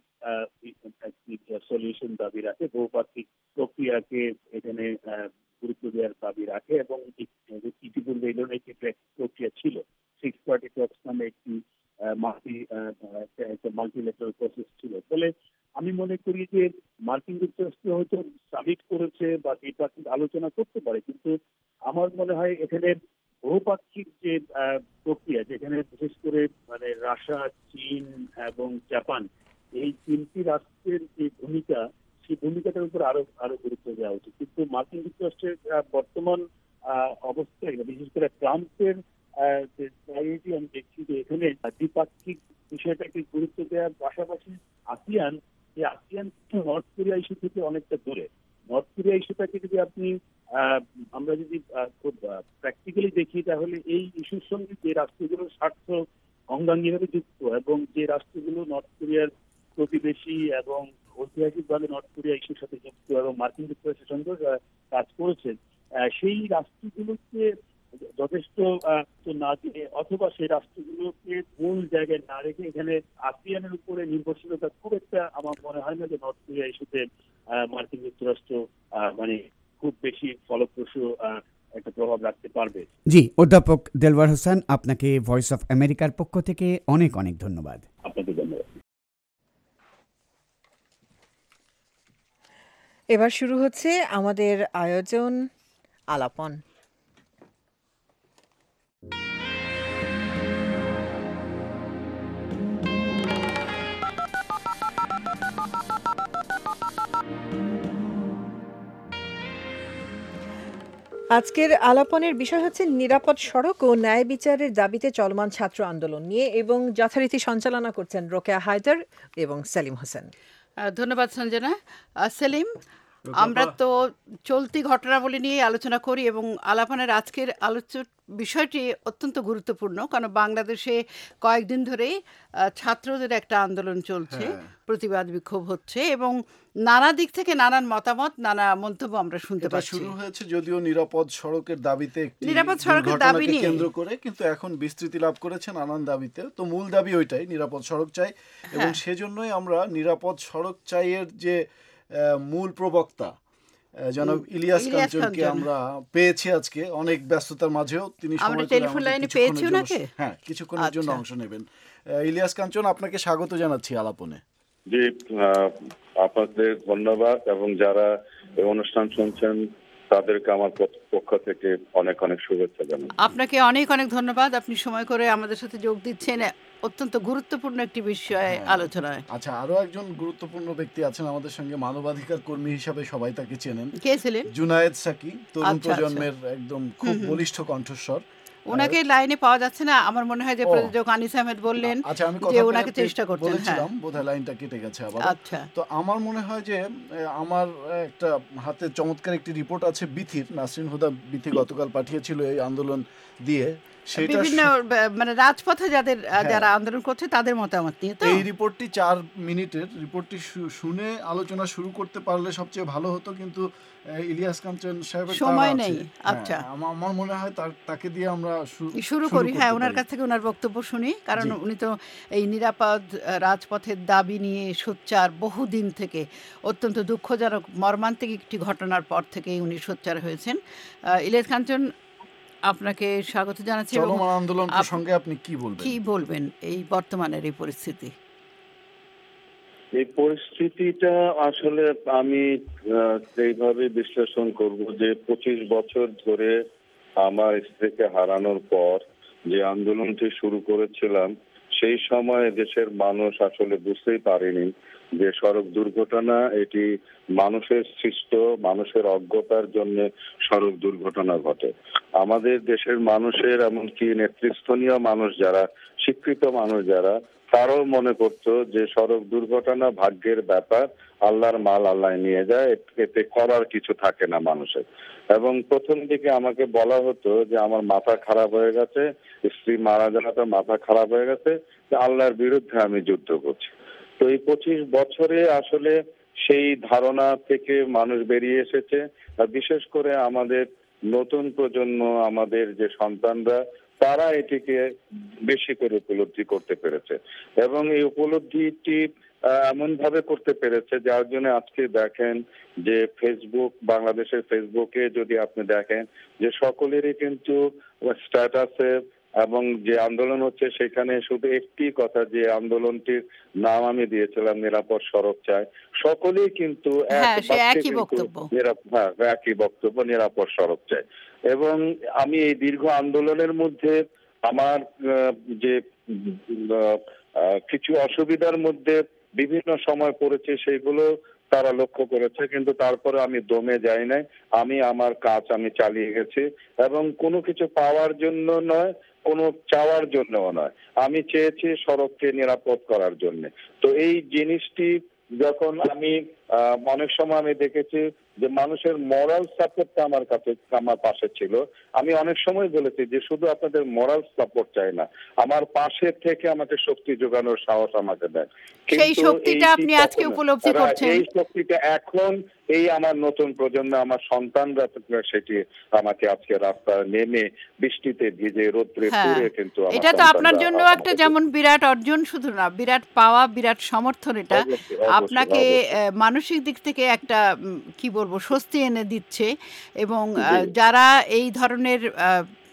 সলিউশন দাবি রাখে, বহুপাক্ষিক প্রক্রিয়াকে এখানে গুরুত্ব দেওয়ার দাবি রাখে, এবং ইতিপূর্বে এই ধরনের একটি প্রক্রিয়া ছিল, সিক্স পার্টি টক্স নামে একটি মাল্টি মাল্টিলেটারাল প্রসেস ছিল। ফলে আমি মনে করি যে মার্কিন যুক্তরাষ্ট্র হয়তো সামিট করেছে বা দ্বিপাক্ষিক আলোচনা করতে পারে, কিন্তু আমার মনে হয় এখানে বহুপাক্ষিক যে প্রক্রিয়া, যেখানে বিশেষ করে মানে রাশিয়া, চীন এবং জাপান, এই তিনটি রাষ্ট্রের যে ভূমিকা, সেই ভূমিকাটার উপর আরো আরো গুরুত্ব দেওয়া উচিত। কিন্তু মার্কিন যুক্তরাষ্ট্রের বর্তমান অবস্থায় বিশেষ করে ট্রাম্পের যে প্রায়োরিটি আমি দেখছি যে এখানে দ্বিপাক্ষিক বিষয়টাকে গুরুত্ব দেওয়ার পাশাপাশি আসিয়ান, এই আসিয়ান নর্থ কোরিয়া ইস্যু থেকে অনেকটা দূরে। নর্থ কোরিয়া ইস্যুটাকে যদি আপনি আমরা যদি খুব প্র্যাকটিক্যালি দেখি, তাহলে এই ইস্যুর সঙ্গে যে রাষ্ট্রগুলোর স্বার্থ অঙ্গাঙ্গিভাবে যুক্ত এবং যে রাষ্ট্রগুলো নর্থ কোরিয়ার প্রতিবেশী এবং ঐতিহাসিকভাবে নর্থ কোরিয়া ইস্যুর সাথে যুক্ত এবং মার্কিন যুক্তরাষ্ট্রের সঙ্গে কাজ করেছে, সেই রাষ্ট্রগুলোকে যথেষ্ট না দিয়ে অথবা সেই রাষ্ট্রগুলোকে মূল জায়গায় না রেখে এখানে আসিয়ানের উপরে নির্ভরশীলতা খুব একটা আমার মনে হয় না যে নর্থ কোরিয়া ইস্যুতে মার্কিন যুক্তরাষ্ট্র মানে খুব বেশি ফলপ্রসূ একটা প্রভাব রাখতে পারবে।
জি, অধ্যাপক দেলওয়ার হোসেন, আপনাকে ভয়েস অফ আমেরিকার পক্ষ থেকে অনেক অনেক ধন্যবাদ।
আপনাকে ধন্যবাদ।
এবার শুরু হচ্ছে আমাদের আয়োজন আলাপন। আজকের আলাপনের বিষয় হচ্ছে নিরাপদ সড়ক ও ন্যায় বিচারের দাবিতে চলমান ছাত্র আন্দোলন নিয়ে, এবং যথারীতি সঞ্চালনা করছেন রোকেয়া হায়দার এবং সেলিম হোসেন।
আহ, ধন্যবাদ সঞ্জনা। আহ, সেলিম, আমরা তো চলতি ঘটনাবলী নিয়ে আলোচনা করি এবং আলাপনের আজকের আলোচ্য বিষয়টি অত্যন্ত গুরুত্বপূর্ণ, কারণ বাংলাদেশে কয়েকদিন ধরেই আহ, ছাত্রদের একটা আন্দোলন চলছে, প্রতিবাদ বিক্ষোভ হচ্ছে এবং নানা দিক থেকে নানান মতামত, নানা মন্তব্য আমরা শুনতে
এটা
পাচ্ছি।
শুরু হয়েছে যদিও নিরাপদ সড়কের দাবিতে, একটি
নিরাপদ সড়কের দাবি
দুর্ঘটনাকে
নিয়ে।
কেন্দ্র করে, কিন্তু এখন বিস্তৃতি লাভ করেছে নানান দাবিতে। তো মূল দাবি ওইটাই, নিরাপদ সড়ক চাই, এবং সেজন্যই আমরা নিরাপদ সড়ক চাইয়ের যে আহ, মূল প্রবক্তা আহ, জনাব ইলিয়াস
ইলিয়াস
কাঞ্চনকে
কাঞ্চন।
আমরা পেয়েছি আজকে অনেক ব্যস্ততার মাঝেও। তিনি
আমরা
সময় করে
টেলিফোন
আমাদের
লাইনে
কিছুক্ষণের
পেয়েছি
জন্য-
ওনাকে?
হ্যাঁ, কিছুক্ষণের জন্য
আচ্ছা।
অংশ নেবেন। আহ, ইলিয়াস কাঞ্চন, আপনাকে স্বাগত জানাচ্ছি আলাপনে।
জি, আহ, আপনাদের ধন্যবাদ, এবং যারা এই অনুষ্ঠান শুনছেন তাদেরকে আমার পক্ষ থেকে অনেক অনেক শুভেচ্ছা জানাই।
আপনাকে অনেক অনেক ধন্যবাদ, আপনি সময় করে আমাদের সাথে যোগ দিচ্ছেন অত্যন্ত গুরুত্বপূর্ণ একটি বিষয়ে আলোচনায়।
আচ্ছা, আরো একজন গুরুত্বপূর্ণ ব্যক্তি আছেন আমাদের সঙ্গে, মানবাধিকার কর্মী হিসাবে সবাই তাকে চেনেন।
কে ছিলেন?
জুনায়েদ সাকি, তরুণ
আচ্ছা,
প্রজন্মের একদম খুব বলিষ্ঠ কণ্ঠস্বর।
ওনাকে লাইনে পাওয়া যাচ্ছে না, আমার মনে হয় যে
ও।
প্রযোজক আনিস আহমেদ বললেন
আচ্ছা, আমি
যে
কথা
ওনাকে চেষ্টা করছেন। হ্যাঁ,
বলেছিলাম, বোধহয় লাইনটা কেটে গেছে আবার।
আচ্ছা।
তো আমার মনে হয় যে এ, আমার একটা হাতে চমৎকার একটি রিপোর্ট আছে বিথির, নাসরিন হুদা বিথি গতকাল পাঠিয়েছিল এই আন্দোলন দিয়ে। সেটা
বিভিন্ন ব- মানে রাজপথে যাদের আহ,
হ্যাঁ।
যারা আন্দোলন করছে তাদের মতামত নিয়ে তো।
এই রিপোর্টটি চার মিনিটের রিপোর্টটি শু- শুনে আলোচনা শুরু করতে পারলে সবচেয়ে ভালো হতো, কিন্তু আহ, ইলিয়াস কাঞ্চন সাহেবের
সময়
তাড়া
নেই।
আছে। হ্যাঁ,
আচ্ছা।
আমার আমার মনে হয় তার তাকে দিয়ে আমরা শু-
শুরু করি।
করতে
হ্যাঁ, ওনার
পারি।
কাছ থেকে ওনার বক্তব্য শুনি, কারণ
জি।
উনি তো এই নিরাপদ আহ, রাজপথের দাবি নিয়ে সোচ্চার বহুদিন থেকে, অত্যন্ত দুঃখজনক মর্মান্তিক একটি ঘটনার পর থেকেই উনি সোচ্চার হয়েছেন। আহ, ইলিয়াস কাঞ্চন, আপনাকে স্বাগত জানাচ্ছি। এবং
চলমান আন্দোলন
আপ-
প্রসঙ্গে আপনি কি বলবেন?
কি বলবেন এই বর্তমানের এই পরিস্থিতি?
এই পরিস্থিতিটা আসলে আমি আহ, এইভাবে বিশ্লেষণ করব যে পঁচিশ বছর ধরে আমার স্ত্রীকে হারানোর পর যে আন্দোলনটি শুরু করেছিলাম, সেই সময় দেশের মানুষ আসলে বুঝতেই পারেনি যে সড়ক দুর্ঘটনা এটি মানুষের সৃষ্ট, মানুষের অজ্ঞতার জন্য সড়ক দুর্ঘটনা ঘটে। আমাদের দেশের মানুষের, এমনকি নেতৃস্থানীয় মানুষ যারা, শিক্ষিত মানুষ যারা, তারাও মনে করতো যে সড়ক দুর্ঘটনা ভাগ্যের ব্যাপার, আল্লাহর মাল আল্লাহ নিয়ে যায়, এতে করার কিছু থাকে না মানুষের। এবং প্রথম দিকে আমাকে বলা হতো যে আমার মাথা খারাপ হয়ে গেছে, স্ত্রী মারা যাওয়াতে মাথা খারাপ হয়ে গেছে, যে আল্লাহর বিরুদ্ধে আমি যুদ্ধ করছি। তো এই পঁচিশ বছরে আসলে সেই ধারণা থেকে মানুষ বেরিয়ে এসেছে, আর বিশেষ করে আমাদের নতুন প্রজন্ম, আমাদের যে সন্তানরা, তারা এটিকে বেশি করে উপলব্ধি করতে পেরেছে, এবং এই উপলব্ধিটি এমন ভাবে করতে পেরেছে যার জন্য আজকে দেখেন যে ফেসবুক, বাংলাদেশের ফেসবুকে যদি আপনি দেখেন যে সকলেরই কিন্তু স্ট্যাটাসে এবং যে আন্দোলন হচ্ছে সেখানে শুধু একটি কথা, যে আন্দোলনটির নাম আমি দিয়েছিলাম নিরাপদ সড়ক চাই, সকলেই কিন্তু
হ্যাঁ, সে
এক
একই বক্তব্য।
নিরাপ- হ্যাঁ, একই বক্তব্য, নিরাপদ সড়ক চাই। এবং আমি এই দীর্ঘ আন্দোলনের মধ্যে আমার আহ, যে আহ, আহ, কিছু অসুবিধার মধ্যে বিভিন্ন সময় পড়েছে, সেগুলো তারা লক্ষ্য করেছে, কিন্তু তারপরে আমি দমে যাই নাই। আমি আমার কাজ আমি চালিয়ে গেছি, এবং কোনো কিছু পাওয়ার জন্য নয়, কোনো চাওয়ার জন্যও নয়, আমি চেয়েছি সড়ককে নিরাপদ করার জন্য। তো এই জিনিসটি যখন আমি আহ, অনেক সময় আমি দেখেছি যে মানুষের মরাল সাপোর্টটা আমার কাছে, আমার পাশে ছিল। আমি অনেক সময় বলেছি যে শুধু আপনাদের মরাল সাপোর্ট চাই না, আমার পাশে থেকে আমাকে শক্তি যোগানোর সাহস আমাকে দেন।
সেই
কিন্তু
শক্তিটা
এইটি
আপনি আজকে
কখনো-
উপলব্ধি
Right,
করছেন।
এই শক্তিটা এখন এই আমার নতুন প্রজন্ম, আমার সন্তানরা সেটি আমাকে আজকে রাস্তায় নেমে বৃষ্টিতে ভিজে রোদ্রে
হ্যাঁ,
পুড়ে কিন্তু আমার
এটা তো আপনার
সন্তানরা
জন্য
আমাকে
একটা যেমন বিরাট অর্জন, শুধু না বিরাট পাওয়া, বিরাট সমর্থন। এটা
অবশ্যই, অবশ্যই,
আপনাকে
অবশ্যই।
আহ, মানসিক দিক থেকে একটা উম, কি বলবো, স্বস্তি এনে দিচ্ছে। এবং আহ,
জি।
যারা এই ধরনের আহ,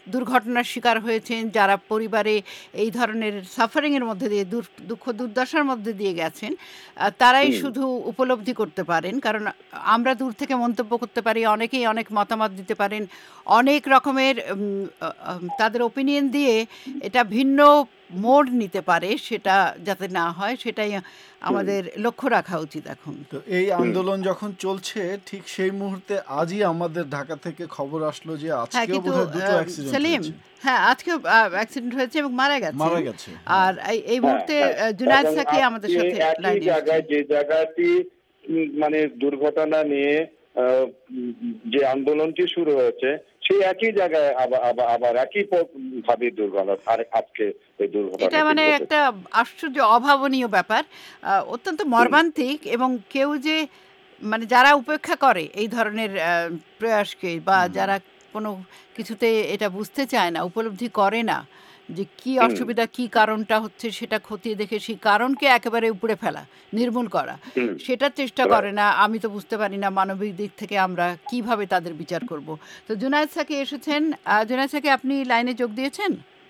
দুর্ঘটনার শিকার হয়েছেন, যারা পরিবারে এই ধরনের সাফারিংয়ের মধ্যে দিয়ে দুঃখ দুর্দশার মধ্যে দিয়ে গেছেন, তারাই শুধু উপলব্ধি করতে পারেন। কারণ আমরা দূর থেকে মন্তব্য করতে পারি, অনেকেই অনেক মতামত দিতে পারেন, অনেক রকমের তাদের ওপিনিয়ন দিয়ে এটা ভিন্ন মোড় নিতে পারে, সেটা যাতে না হয় সেটাই আমাদের লক্ষ্য রাখা উচিত। এখন
তো এই আন্দোলন যখন চলছে ঠিক সেই মুহূর্তে আজই আমাদের ঢাকা থেকে খবর আসলো যে আজকেও বোধহয় দুটো অ্যাক্সিডেন্ট হয়েছে।
হ্যাঁ, আজকে অ্যাক্সিডেন্ট হয়েছে এবং মারা গেছে
মারা গেছে
আর এই মুহূর্তে জুনায়েদ সাকি আমাদের সাথে
লাইনে জায়গায় যে জায়গাটি মানে দুর্ঘটনা নিয়ে যে আন্দোলনটি শুরু হয়েছে সেই একই জায়গায় আবার আবার একই ভাবে দুর্ঘটনা আর আজকে এই দুর্ঘটনা,
এটা মানে একটা আশ্চর্য অভাবনীয় ব্যাপার, অত্যন্ত মর্মান্তিক। এবং কেউ যে মানে যারা উপেক্ষা করে এই ধরনের প্রয়াসকে, বা যারা কোনো কিছুতে এটা বুঝতে চায় না, উপলব্ধি করে না যে কি অসুবিধা, কি কারণটা হচ্ছে, সেটা খতিয়ে দেখে সেই কারণকে একেবারে উপরে ফেলা, নির্মূল করা, সেটার চেষ্টা করে না। আমি তো বুঝতে পারি না মানবিক দিক থেকে আমরা কিভাবে তাদের বিচার করব। তো জুনায়েদ সাকি এসেছেন। জুনায়েদ সাকি, আপনি লাইনে যোগ দিয়েছেন?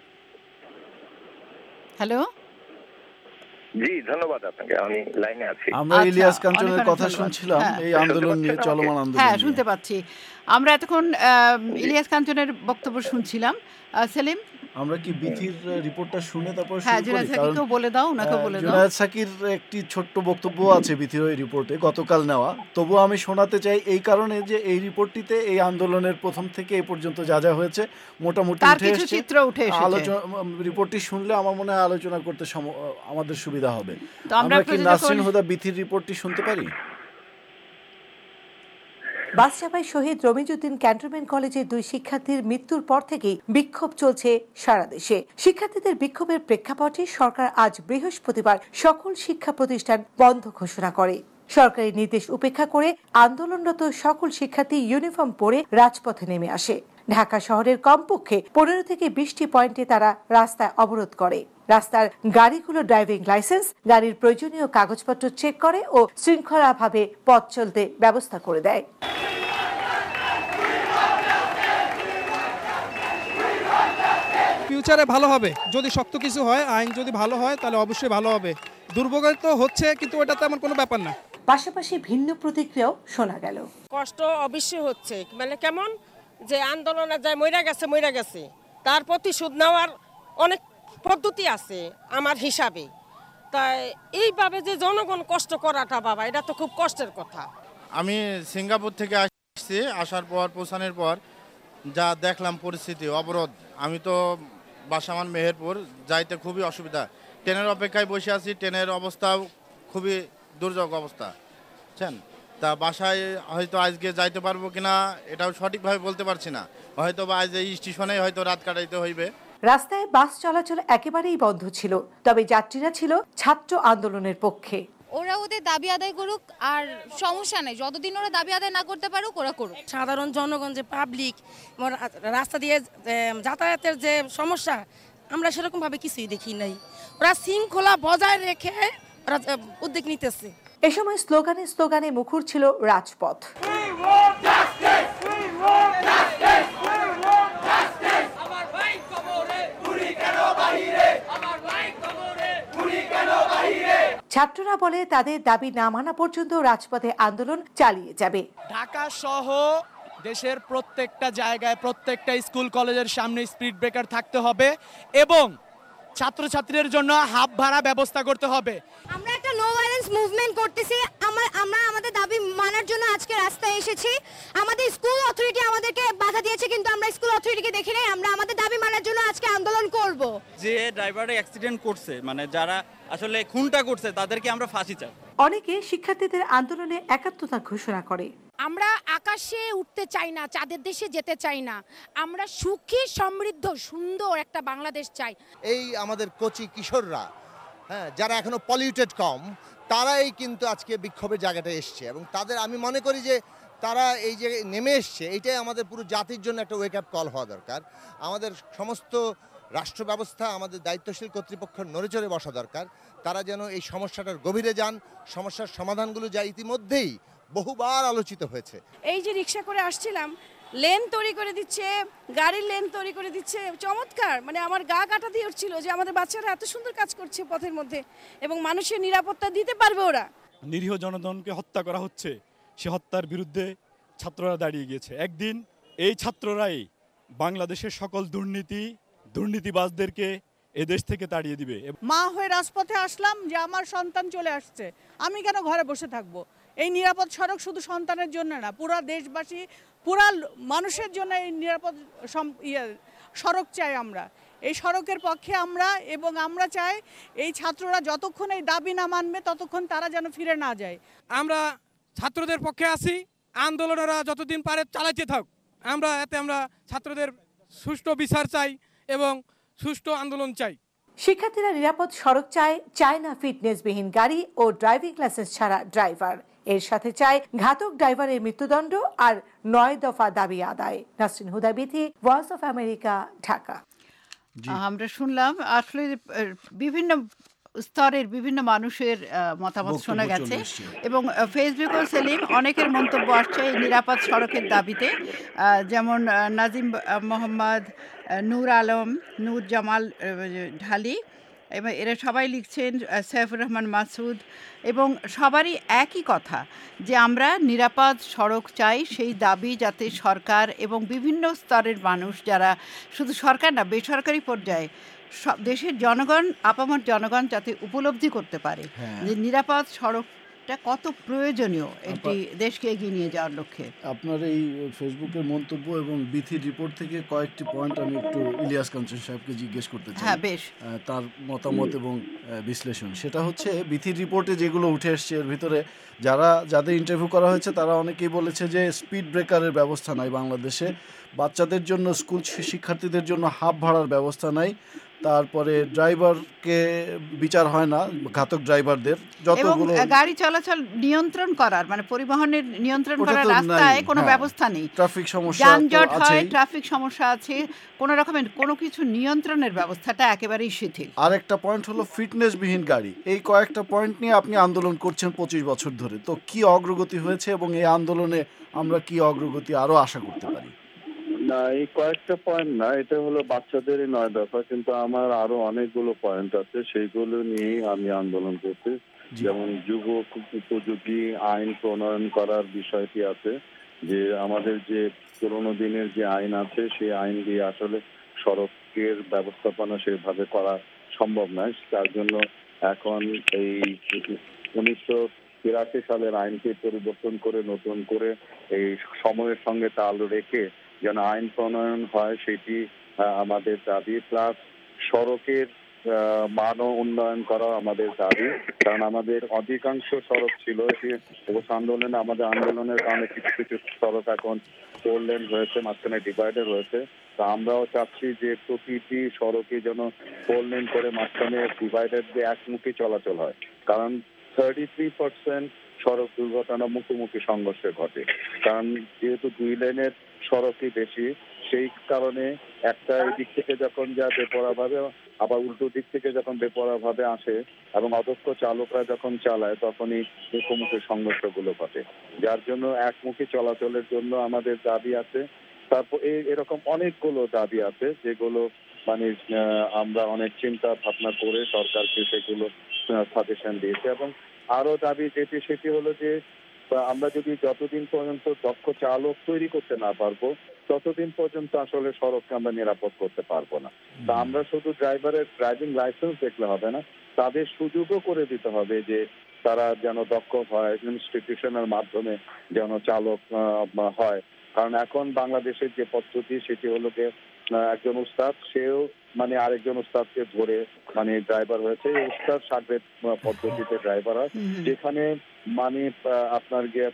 হ্যালো,
জি ধন্যবাদ আপনাকে, আমি লাইনে আছি।
আমরা ইলিয়াস কাঞ্চনের কথা শুনছিলাম এই আন্দোলন নিয়ে, চলমান আন্দোলন।
হ্যাঁ, শুনতে পাচ্ছি। আমরা এতক্ষণ ইলিয়াস কাঞ্চনের বক্তব্য শুনছিলাম। সেলিম,
আমরা কি বিথির রিপোর্টটা শুনে তারপর
হ্যাঁ জুনায়েদ সাকিকেও বলে দাও, ওনাকে বলে দাও।
জুনায়েদ সাকির একটি ছোট্ট বক্তব্য আছে বিথির ওই রিপোর্টে গতকাল নেওয়া, তবুও আমি শোনাতে চাই এই কারণে যে এই রিপোর্টটিতে এই আন্দোলনের প্রথম থেকে এই পর্যন্ত যা যা হয়েছে মোটামুটি উঠে এসেছে,
চিত্র উঠে এসেছে।
আলোচনা রিপোর্টটি শুনলে আমার মনে হয় আলোচনা করতে আমাদের সুবিধা হবে। আমরা কি নাসরিন হুদা বিথির রিপোর্টটি শুনতে পারি?
বাসচাপায় শহীদ রমিজউদ্দিন ক্যান্টনমেন্ট কলেজের দুই শিক্ষার্থীর মৃত্যুর পর থেকেই বিক্ষোভ চলছে সারা দেশে। শিক্ষার্থীদের বিক্ষোভের প্রেক্ষাপটে সরকার আজ বৃহস্পতিবার সকল শিক্ষা প্রতিষ্ঠান বন্ধ ঘোষণা করে। সরকারি নির্দেশ উপেক্ষা করে আন্দোলনরত সকল শিক্ষার্থী ইউনিফর্ম পরে রাজপথে নেমে আসে। ঢাকা শহরের কমপক্ষে পনেরো থেকে বিশটি পয়েন্টে তারা রাস্তায় অবরোধ করে। রাস্তার গাড়িগুলো ড্রাইভিং লাইসেন্স, গাড়ির প্রয়োজনীয় কাগজপত্র চেক করে ও শৃঙ্খলাভাবে পথ চলতে ব্যবস্থা করে দেয়।
ফিউচারে ভালো হবে যদি শক্ত কিছু হয়, আইন যদি ভালো হয় তাহলে অবশ্যই ভালো হবে। দুর্ভোগ তো হচ্ছে, কিন্তু ওটা তেমন কোনো ব্যাপার না।
পাশাপাশি ভিন্ন প্রতিক্রিয়াও শোনা গেল।
কষ্ট অবশ্যই হচ্ছে, মানে কেমন যে আন্দোলনে যায় মইরা গেছে মইরা গেছে তার প্রতিশোধ নেওয়ার অনেক পদ্ধতি আছে আমার হিসাবে। তাই এইভাবে যে জনগণ কষ্ট করাটা বাবা, এটা তো খুব কষ্টের কথা।
আমি সিঙ্গাপুর থেকে আসছি, আসার পর পৌঁছানোর পর যা দেখলাম পরিস্থিতি, অবরোধ। আমি তো বাসামান মেহেরপুর, যাইতে খুবই অসুবিধা। ট্রেনের অপেক্ষায় বসে আছি, ট্রেনের অবস্থাও খুবই দুর্যোগ অবস্থা, বুঝছেন। তা বাসায় হয়তো আজকে যাইতে পারবো কিনা এটাও সঠিকভাবে বলতে পারছি না, হয়তো বা আজ এই স্টেশনে হয়তো রাত কাটাইতে হইবে।
রাস্তায় বাস চলাচল একেবারেই বন্ধ ছিল, তবে যাত্রীরা ছিল ছাত্র আন্দোলনের পক্ষে।
ওরা ওদের দাবি আদায় করুক, আর সমস্যা নেই, যতদিন ওরা দাবি আদায় না করতে পারুক ওরা করুক।
সাধারণ জনগণ যে পাবলিক রাস্তা দিয়ে যাতায়াতের যে সমস্যা, আমরা সেরকম ভাবে কিছুই দেখি নাই। ওরা শৃঙ্খলা বজায় রেখে ওরা উদ্যোগ নিতেছে।
এ সময় স্লোগানে স্লোগানে মুখর ছিল রাজপথ। ছাত্ররা বলে তাদের দাবি না মানা পর্যন্ত রাজপথে আন্দোলন চালিয়ে যাবে।
ঢাকা সহ দেশের প্রত্যেকটা জায়গায় প্রত্যেকটা স্কুল কলেজের সামনে স্পিড ব্রেকার থাকতে হবে এবং ছাত্রছাত্রীদের জন্য হাফ ভাড়া ব্যবস্থা করতে হবে।
আমরা একটা নো ভায়োলেন্স মুভমেন্ট করতেছি, আমরা আমরা আমাদের দাবি মানার জন্য আজকে রাস্তায় এসেছি। আমাদের স্কুল অথরিটি আমাদেরকে বাধা দিয়েছে, কিন্তু আমরা স্কুল অথরিটিকে দেখি নাই। আমরা আমাদের দাবি মানার জন্য আজকে আন্দোলন করব।
যে ড্রাইভারে অ্যাক্সিডেন্ট করছে, মানে যারা আসলে খুনটা করছে, তাদেরকে আমরা ফাঁসি চাই।
অনেকে শিক্ষার্থীদের আন্দোলনে একাত্মতা ঘোষণা করে।
আমরা আকাশে উঠতে চাই না, চাঁদের দেশে যেতে চাই না, আমরা সুখী সমৃদ্ধ সুন্দর একটা বাংলাদেশ চাই।
এই আমাদের কচি কিশোররা, হ্যাঁ, যারা এখনো পলিউটেড কম, তারাই কিন্তু আজকে বিক্ষোভের জায়গাটা এসছে এবং তাদের আমি মনে করি যে তারা এই যে নেমে এসছে, এইটাই আমাদের পুরো জাতির জন্য একটা ওয়েক আপ কল হওয়া দরকার। আমাদের সমস্ত রাষ্ট্র ব্যবস্থা, আমাদের দায়িত্বশীল কর্তৃপক্ষের নড়েচড়ে বসা দরকার। তারা যেন এই সমস্যাটার গভীরে যান, সমস্যার সমাধানগুলো যা ইতিমধ্যেই বহুবার আলোচিত হয়েছে।
এই যে রিক্সা করে আসছিলাম,
লেন তৈরি করে দিচ্ছে, গাড়ির লেন তৈরি করে দিচ্ছে, চমৎকার। মানে আমার গা কাটা দিয়ে উঠছিল যে আমাদের বাচ্চারা এত সুন্দর কাজ করছে পথের মধ্যে এবং মানুষের নিরাপত্তা দিতে পারবে ওরা।
নিরীহ জনগণকে হত্যা করা হচ্ছে, সে হত্যার বিরুদ্ধে ছাত্ররা দাঁড়িয়ে গিয়েছে। একদিন এই ছাত্ররাই বাংলাদেশের সকল দুর্নীতি দুর্নীতিবাজদেরকে এদেশ থেকে তাড়িয়ে দিবে।
মা হয়ে রাজপথে আসলাম যে আমার সন্তান চলে আসছে, আমি কেন ঘরে বসে থাকবো? এই নিরাপদ সড়ক শুধু সন্তানের জন্য না, পুরা দেশবাসী, পুরা মানুষের জন্য এই নিরাপদ ইয়ে সড়ক চাই আমরা। এই সড়কের পক্ষে আমরা, এবং আমরা চাই এই ছাত্ররা যতক্ষণ এই দাবি না মানবে ততক্ষণ তারা যেন ফিরে না যায়।
আমরা ছাত্রদের পক্ষে আছি, আন্দোলনেরা যতদিন পারে চালাইতে থাক। আমরা এতে আমরা ছাত্রদের সুষ্ঠু বিচার চাই এবং সুষ্ঠু আন্দোলন চাই।
শিক্ষার্থীরা নিরাপদ সড়ক চায়, চায় না ফিটনেসবিহীন গাড়ি ও ড্রাইভিং লাইসেন্স ছাড়া ড্রাইভার। এর সাথে চায় ঘাতক ড্রাইভারের মৃত্যুদণ্ড আর নয় দফা দাবি আদায়। Nasrin Huda Bithi, voice of America, Dhaka.
আমরা শুনলাম আসলে বিভিন্ন স্তরের বিভিন্ন মানুষের মতামত শোনা গেছে এবং ফেসবুক ও সেলিম অনেকের মন্তব্য আসছে এই নিরাপদ সড়কের দাবিতে। যেমন নাজিম মোহাম্মদ, নূর আলম, নূর জামাল ঢালি, এবং এরা সবাই লিখছেন, সৈয়ফুর রহমান মাসুদ, এবং সবারই একই কথা যে আমরা নিরাপদ সড়ক চাই। সেই দাবি যাতে সরকার এবং বিভিন্ন স্তরের মানুষ, যারা শুধু সরকার না বেসরকারি পর্যায়ে সব দেশের জনগণ, আপামর জনগণ যাতে উপলব্ধি করতে পারে যে নিরাপদ সড়কটা কত প্রয়োজনীয় একটি দেশকে এগিয়ে নিয়ে যাওয়ার লক্ষ্যে।
আপনার এই ফেসবুকের মন্তব্য এবং বিথির রিপোর্ট থেকে কয়েকটি পয়েন্ট আমি একটু ইলিয়াস কাঞ্চন সাহেবকে জিজ্ঞেস করতে চাই।
হ্যাঁ, বেশ।
তার মতামত এবং বিশ্লেষণ। সেটা হচ্ছে বিথির রিপোর্টে যেগুলো উঠে আসছে এর ভিতরে যারা যাদের ইন্টারভিউ করা হয়েছে তারা অনেকেই বলেছে যে স্পিড ব্রেকারের ব্যবস্থা নাই বাংলাদেশে, বাচ্চাদের জন্য, স্কুল শিক্ষার্থীদের জন্য হাফ ভাড়ার ব্যবস্থা নাই, তারপরে ড্রাইভারকে বিচার হয় না, ঘাতক ড্রাইভারদের যতগুলো
গাড়ি চলাচল নিয়ন্ত্রণ করার, মানে পরিবহনের নিয়ন্ত্রণ করার রাস্তায় কোনো ব্যবস্থা নেই,
ট্রাফিক সমস্যা,
যানজট হয়, ট্রাফিক সমস্যা আছে, কোনো রকমের কোনো কিছু নিয়ন্ত্রণের ব্যবস্থাটা একেবারেই শিথিল।
আরেকটা পয়েন্ট হলো ফিটনেসবিহীন গাড়ি। এই কয়েকটা পয়েন্ট নিয়ে আপনি আন্দোলন করছেন পঁচিশ বছর ধরে, তো কি অগ্রগতি হয়েছে এবং এই আন্দোলনে আমরা কি অগ্রগতি আরো আশা করতে পারি?
না, এই কয়েকটা পয়েন্ট না, এটা হলো বাচ্চাদেরই নয় দফা, কিন্তু আমার আরো অনেকগুলো পয়েন্ট আছে, সেইগুলো নিয়েই আমি আন্দোলন করছি। যেমন যুব উপযোগী আইন প্রণয়ন করার বিষয়টি আছে, যে আমাদের যে পুরোনো দিনের যে আইন আছে সেই আইন দিয়ে আসলে সড়কের ব্যবস্থাপনা সেভাবে করা সম্ভব নয়। তার জন্য এখন এই উনিশশো তিরাশি সালের আইনকে পরিবর্তন করে নতুন করে এই সময়ের সঙ্গে তাল রেখে যেন আইন প্রণয়ন হয়, সেটি আমাদের দাবি। প্লাস সড়কের মান উন্নয়ন করা আমাদের দাবি, কারণ আমাদের অধিকাংশ সড়ক ছিল আন্দোলনে, আমাদের আন্দোলনের কারণে কিছু কিছু সড়ক এখন ফোর লেন হয়েছে, মাঝখানে ডিভাইডার হয়েছে। তা আমরাও চাচ্ছি যে প্রতিটি সড়কে যেন ফোর লেন করে মাঝখানে ডিভাইডার দিয়ে একমুখী চলাচল হয়, কারণ থার্টি থ্রি পার্সেন্ট সড়ক দুর্ঘটনা মুখোমুখি সংঘর্ষে ঘটে। কারণ যেহেতু দুই লেনের সড়কই বেশি, সেই কারণে একটা এই দিক থেকে যখন যা বেপরোয়া ভাবে, আবার উল্টো দিক থেকে যখন বেপরোয়া ভাবে আসে এবং অদক্ষ চালকরা যখন চালায়, তখনই মুখোমুখি সংঘর্ষগুলো ঘটে। যার জন্য একমুখী চলাচলের জন্য আমাদের দাবি আছে। তারপর এরকম অনেকগুলো দাবি আছে যেগুলো মানে আমরা অনেক চিন্তা ভাবনা করে সরকারকে সেগুলো সাজেশন দিয়েছে। এবং আরো দাবি যেটি, সেটি হলো যে আমরা যদি যতদিন পর্যন্ত দক্ষ চালক তৈরি করতে না পারবো, ততদিন পর্যন্ত আসলে সড়ককে আমরা নিরাপদ করতে পারবো না। তা আমরা শুধু ড্রাইভারের ড্রাইভিং লাইসেন্স দেখলে হবে না, তাদের সুযোগও করে দিতে হবে যে তারা যেন দক্ষ হয়, ইনস্টিটিউশনের মাধ্যমে যেন চালক হয়। কারণ এখন বাংলাদেশের যে পদ্ধতি সেটি হলো যে একজন উস্তাদ, সেও মানে আরেকজন উস্তাদকে ধরে মানে ড্রাইভার হয়েছে, উস্তাদ সাগরেদ পদ্ধতিতে ড্রাইভার হয়, যেখানে মানে আপনার গিয়ে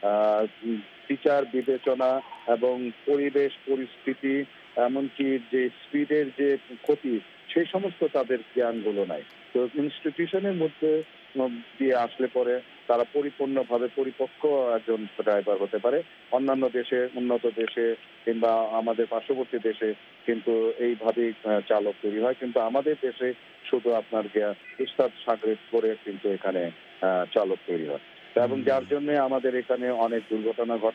বিচার বিবেচনা এবং পরিবেশ পরিস্থিতি, এমনকি যে স্পিডের যে ক্ষতি, সেই সমস্ত তাদের জ্ঞানগুলো নাই। তো ইনস্টিটিউশনের মধ্যে দিয়ে আসলে পরে তারা পরিপূর্ণভাবে পরিপক্ক একজন ড্রাইভার হতে পারে। অন্যান্য দেশে, উন্নত দেশে কিংবা আমাদের পার্শ্ববর্তী দেশে কিন্তু এইভাবেই চালক তৈরি হয়, কিন্তু আমাদের দেশে শুধু আপনার উস্তাদ সাগরেদ করে কিন্তু এখানে চালক তৈরি হয়। এবং যার জন্য আমাদের এখানে অনেক দুর্ঘটনা ঘটে।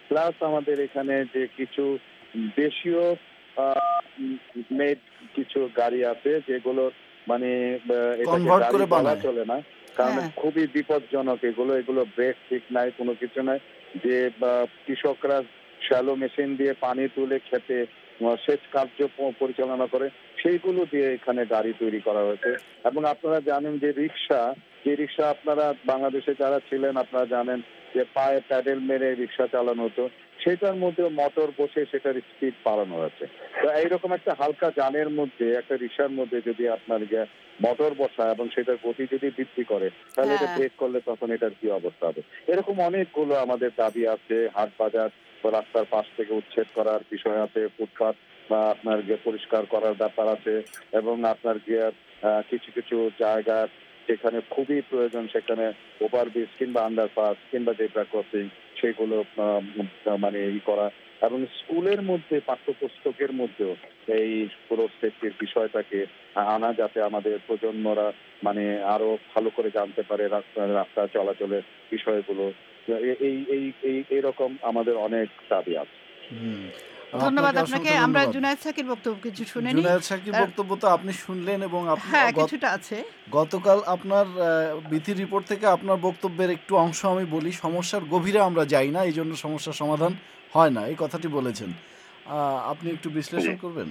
প্লাস আমাদের এখানে যে কিছু দেশীয় মেড কিছু গাড়ি আছে যেগুলো মানে এটাকে গাড়ি বলা চলে না, কারণ খুবই বিপজ্জনক এগুলো। এগুলো ব্রেক ঠিক নাই, কোনো কিছু নাই। যে কৃষকরা শ্যালো মেশিন দিয়ে পানি তুলে খেতে সেচ কার্য পরিচালনা করে, সেইগুলো দিয়ে এখানে গাড়ি তৈরি করা হয়েছে। এবং আপনারা জানেন যে রিক্সা, যে রিক্সা আপনারা বাংলাদেশে যারা ছিলেন আপনারা জানেন যে পায়ে প্যাডেল মেরে রিক্সা চালানো হতো, সেটার মধ্যে মোটর বসে সেটার স্পিড বাড়ানো হয়েছে। তো এইরকম একটা হালকা যানের মধ্যে, একটা রিক্সার মধ্যে যদি আপনার মোটর বসা এবং সেটার গতি যদি বৃদ্ধি করে, তাহলে এটা ব্রেক করলে তখন এটার কি অবস্থা হবে। এরকম অনেকগুলো আমাদের দাবি আছে। হাট বাজার রাস্তার পাশ থেকে উচ্ছেদ করার বিষয় আছে, ফুটপাত বা আপনার গিয়ে পরিষ্কার করার ব্যাপার আছে, এবং আপনার গিয়ে কিছু কিছু জায়গা যেখানে খুবই প্রয়োজন সেখানে ওভারব্রিজ কিংবা আন্ডারপাস কিংবা জেব্রা ক্রসিং সেগুলো মানে ই করা, এবং স্কুলের মধ্যে পাঠ্যপুস্তকের মধ্যেও এই পুরো সেফটির বিষয়টাকে আনা, যাতে আমাদের প্রজন্মরা মানে আরো ভালো করে জানতে পারে রাস্তা রাস্তা চলাচলের বিষয়গুলো। এই এই এই এরকম আমাদের অনেক দাবি আছে।
ধন্যবাদ আপনাকে। আমরা জুনায়েদ সাকির বক্তব্য কিছু শুনে নিই।
জুনায়েদ সাকির বক্তব্য তো আপনি শুনলেন, এবং
হ্যাঁ কিছুটা আছে।
গতকাল আপনার বিথি রিপোর্ট থেকে আপনার বক্তব্যের একটু অংশ আমি বলি। সমস্যার গভীরে আমরা যাই না, এই জন্য সমস্যার সমাধান হয় না, এই কথাটি বলেছেন। আপনি একটু বিশ্লেষণ করবেন।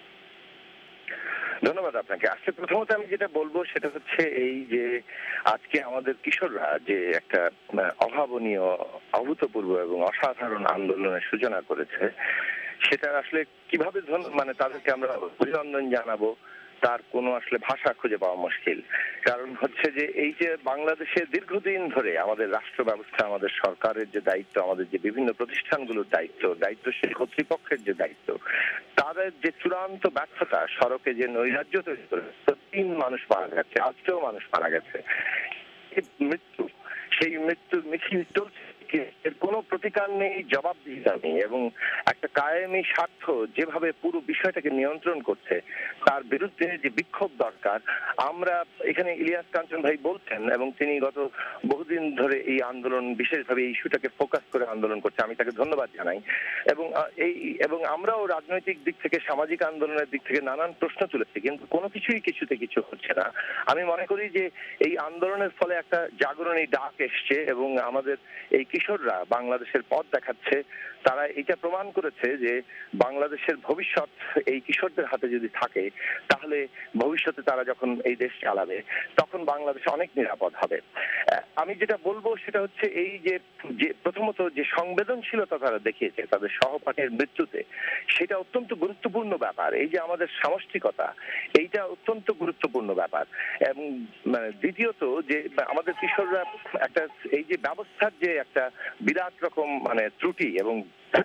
ধন্যবাদ আপনাকে। আজকে প্রথমত আমি যেটা বলবো সেটা হচ্ছে এই যে আজকে আমাদের কিশোররা যে একটা অভাবনীয়, অভূতপূর্ব এবং অসাধারণ আন্দোলনের সূচনা করেছে, সেটা আসলে কিভাবে মানে তাদেরকে আমরা অভিনন্দন জানাবো তার কোনো আসলে ভাষা খুঁজে পাওয়া মুশকিল। কারণ হচ্ছে যে এই যে বাংলাদেশে দীর্ঘদিন ধরে আমাদের রাষ্ট্র ব্যবস্থা, আমাদের সরকারের যে দায়িত্ব, আমাদের যে বিভিন্ন প্রতিষ্ঠানগুলোর দায়িত্ব, দায়িত্বশীল কর্তৃপক্ষের যে দায়িত্ব, তাদের যে চূড়ান্ত ব্যর্থতা, সড়কে যে নৈরাজ্য তৈরি করে, তিন মানুষ মারা গেছে, আজকেও মানুষ মারা গেছে, মৃত্যু, সেই মৃত্যুর মিছিল চলছে, এর কোনো প্রতিকার নেই, জবাবদিহিতা নেই, এবং একটা কায়েমি স্বার্থ যেভাবে পুরো বিষয়টাকে নিয়ন্ত্রণ করছে, তার বিরুদ্ধে যে বিক্ষোভ দরকার। আমরা এখানে ইলিয়াস কাঞ্চন ভাই বলছেন, এবং তিনি গত বহুদিন ধরে এই আন্দোলন, বিশেষভাবে এই ইস্যুটাকে ফোকাস করে আন্দোলন করছে, আমি তাকে ধন্যবাদ জানাই। এবং এই এবং আমরাও রাজনৈতিক দিক থেকে, সামাজিক আন্দোলনের দিক থেকে নানান প্রশ্ন তুলেছি, কিন্তু কোনো কিছুই কিছুতে কিছু হচ্ছে না। আমি মনে করি যে এই আন্দোলনের ফলে একটা জাগরণী ডাক এসছে, এবং আমাদের এই কিশোররা বাংলাদেশের পথ দেখাচ্ছে। তারা এটা প্রমাণ করেছে যে বাংলাদেশের ভবিষ্যৎ এই কিশোরদের হাতে যদি থাকে, তাহলে ভবিষ্যতে তারা যখন এই দেশ চালাবে তখন বাংলাদেশ অনেক নিরাপদ হবে। আমি যেটা বলবো সেটা হচ্ছে এই যে যে প্রথমত যে সংবেদনশীলতা তারা দেখিয়েছে তাদের সহপাঠীর মৃত্যুতে, সেটা অত্যন্ত গুরুত্বপূর্ণ ব্যাপার। এই যে আমাদের সামষ্টিকতা, এইটা অত্যন্ত গুরুত্বপূর্ণ ব্যাপার। এবং মানে দ্বিতীয়ত যে আমাদের কিশোররা একটা এই যে ব্যবস্থার যে একটা বিরাট রকম মানে ত্রুটি এবং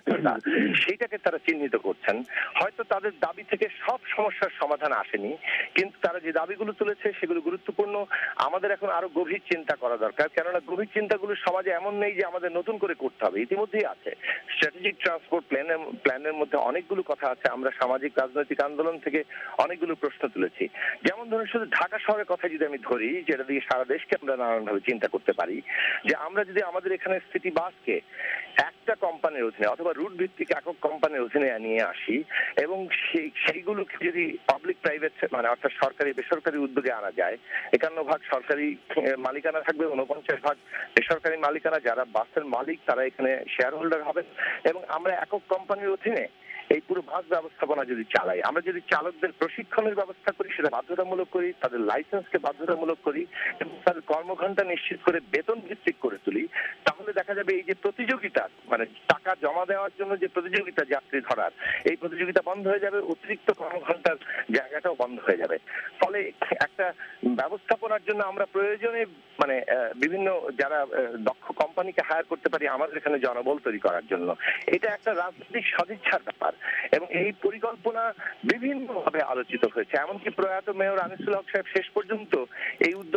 সেইটাকে তারা চিহ্নিত করছেন। হয়তো তাদের দাবি থেকে সব সমস্যার সমাধান আসেনি, কিন্তু তারা যে দাবিগুলো তুলেছে সেগুলো গুরুত্বপূর্ণ। আমাদের এখন আরো গভীর চিন্তা করা দরকার, কেননা গভীর চিন্তাগুলো সমাজে এমন নেই যে আমাদের নতুন করে করতে হবে, ইতিমধ্যেই আছে। স্ট্র্যাটেজিক ট্রান্সপোর্ট প্ল্যানের প্ল্যানের মধ্যে অনেকগুলো কথা আছে। আমরা সামাজিক রাজনৈতিক আন্দোলন থেকে অনেকগুলো প্রশ্ন তুলেছি। যেমন ধরুন শুধু ঢাকা শহরের কথা যদি আমি ধরি, যেটা দিয়ে সারা দেশকে আমরা নানানভাবে চিন্তা করতে পারি, যে আমরা যদি আমাদের এখানে সিটি বাসকে একটা কোম্পানির অধীনে অথবা রুট ভিত্তিক একক কোম্পানির অধীনে নিয়ে আসি, এবং সেই সেইগুলোকে যদি পাবলিক প্রাইভেট মানে অর্থাৎ সরকারি বেসরকারি উদ্যোগে আনা যায়, একান্ন ভাগ সরকারি মালিকানা থাকবে, উনপঞ্চাশ ভাগ বেসরকারি মালিকানা, যারা বাসের মালিক তারা এখানে শেয়ার হোল্ডার হবে, এবং আমরা একক কোম্পানির অধীনে এই পুরো বাস ব্যবস্থাপনা যদি চালাই, আমরা যদি চালকদের প্রশিক্ষণের ব্যবস্থা করি, সেটা বাধ্যতামূলক করি, তাদের লাইসেন্সকে বাধ্যতামূলক করি, এবং তাদের কর্মঘণ্টা নিশ্চিত করে বেতন ভিত্তিক করে তুলি, তাহলে দেখা যাবে এই যে প্রতিযোগিতা মানে টাকা জমা দেওয়ার জন্য যে প্রতিযোগিতা যাত্রী ধরার, এই প্রতিযোগিতা বন্ধ হয়ে যাবে, অতিরিক্ত কর্মঘণ্টার জায়গাটাও বন্ধ হয়ে যাবে। ফলে একটা ব্যবস্থাপনার জন্য আমরা প্রয়োজনে মানে বিভিন্ন যারা দক্ষ কোম্পানিকে হায়ার করতে পারি আমাদের এখানে জনবল তৈরি করার জন্য। এটা একটা রাজনৈতিক সদিচ্ছার ব্যাপার, এবং এই পরিকল্পনা বিভিন্নভাবে আলোচিত হয়েছে। এমনকি প্রয়াত মেয়র আনিসুল হক সাহেব শেষ পর্যন্ত এই উদ্যোগ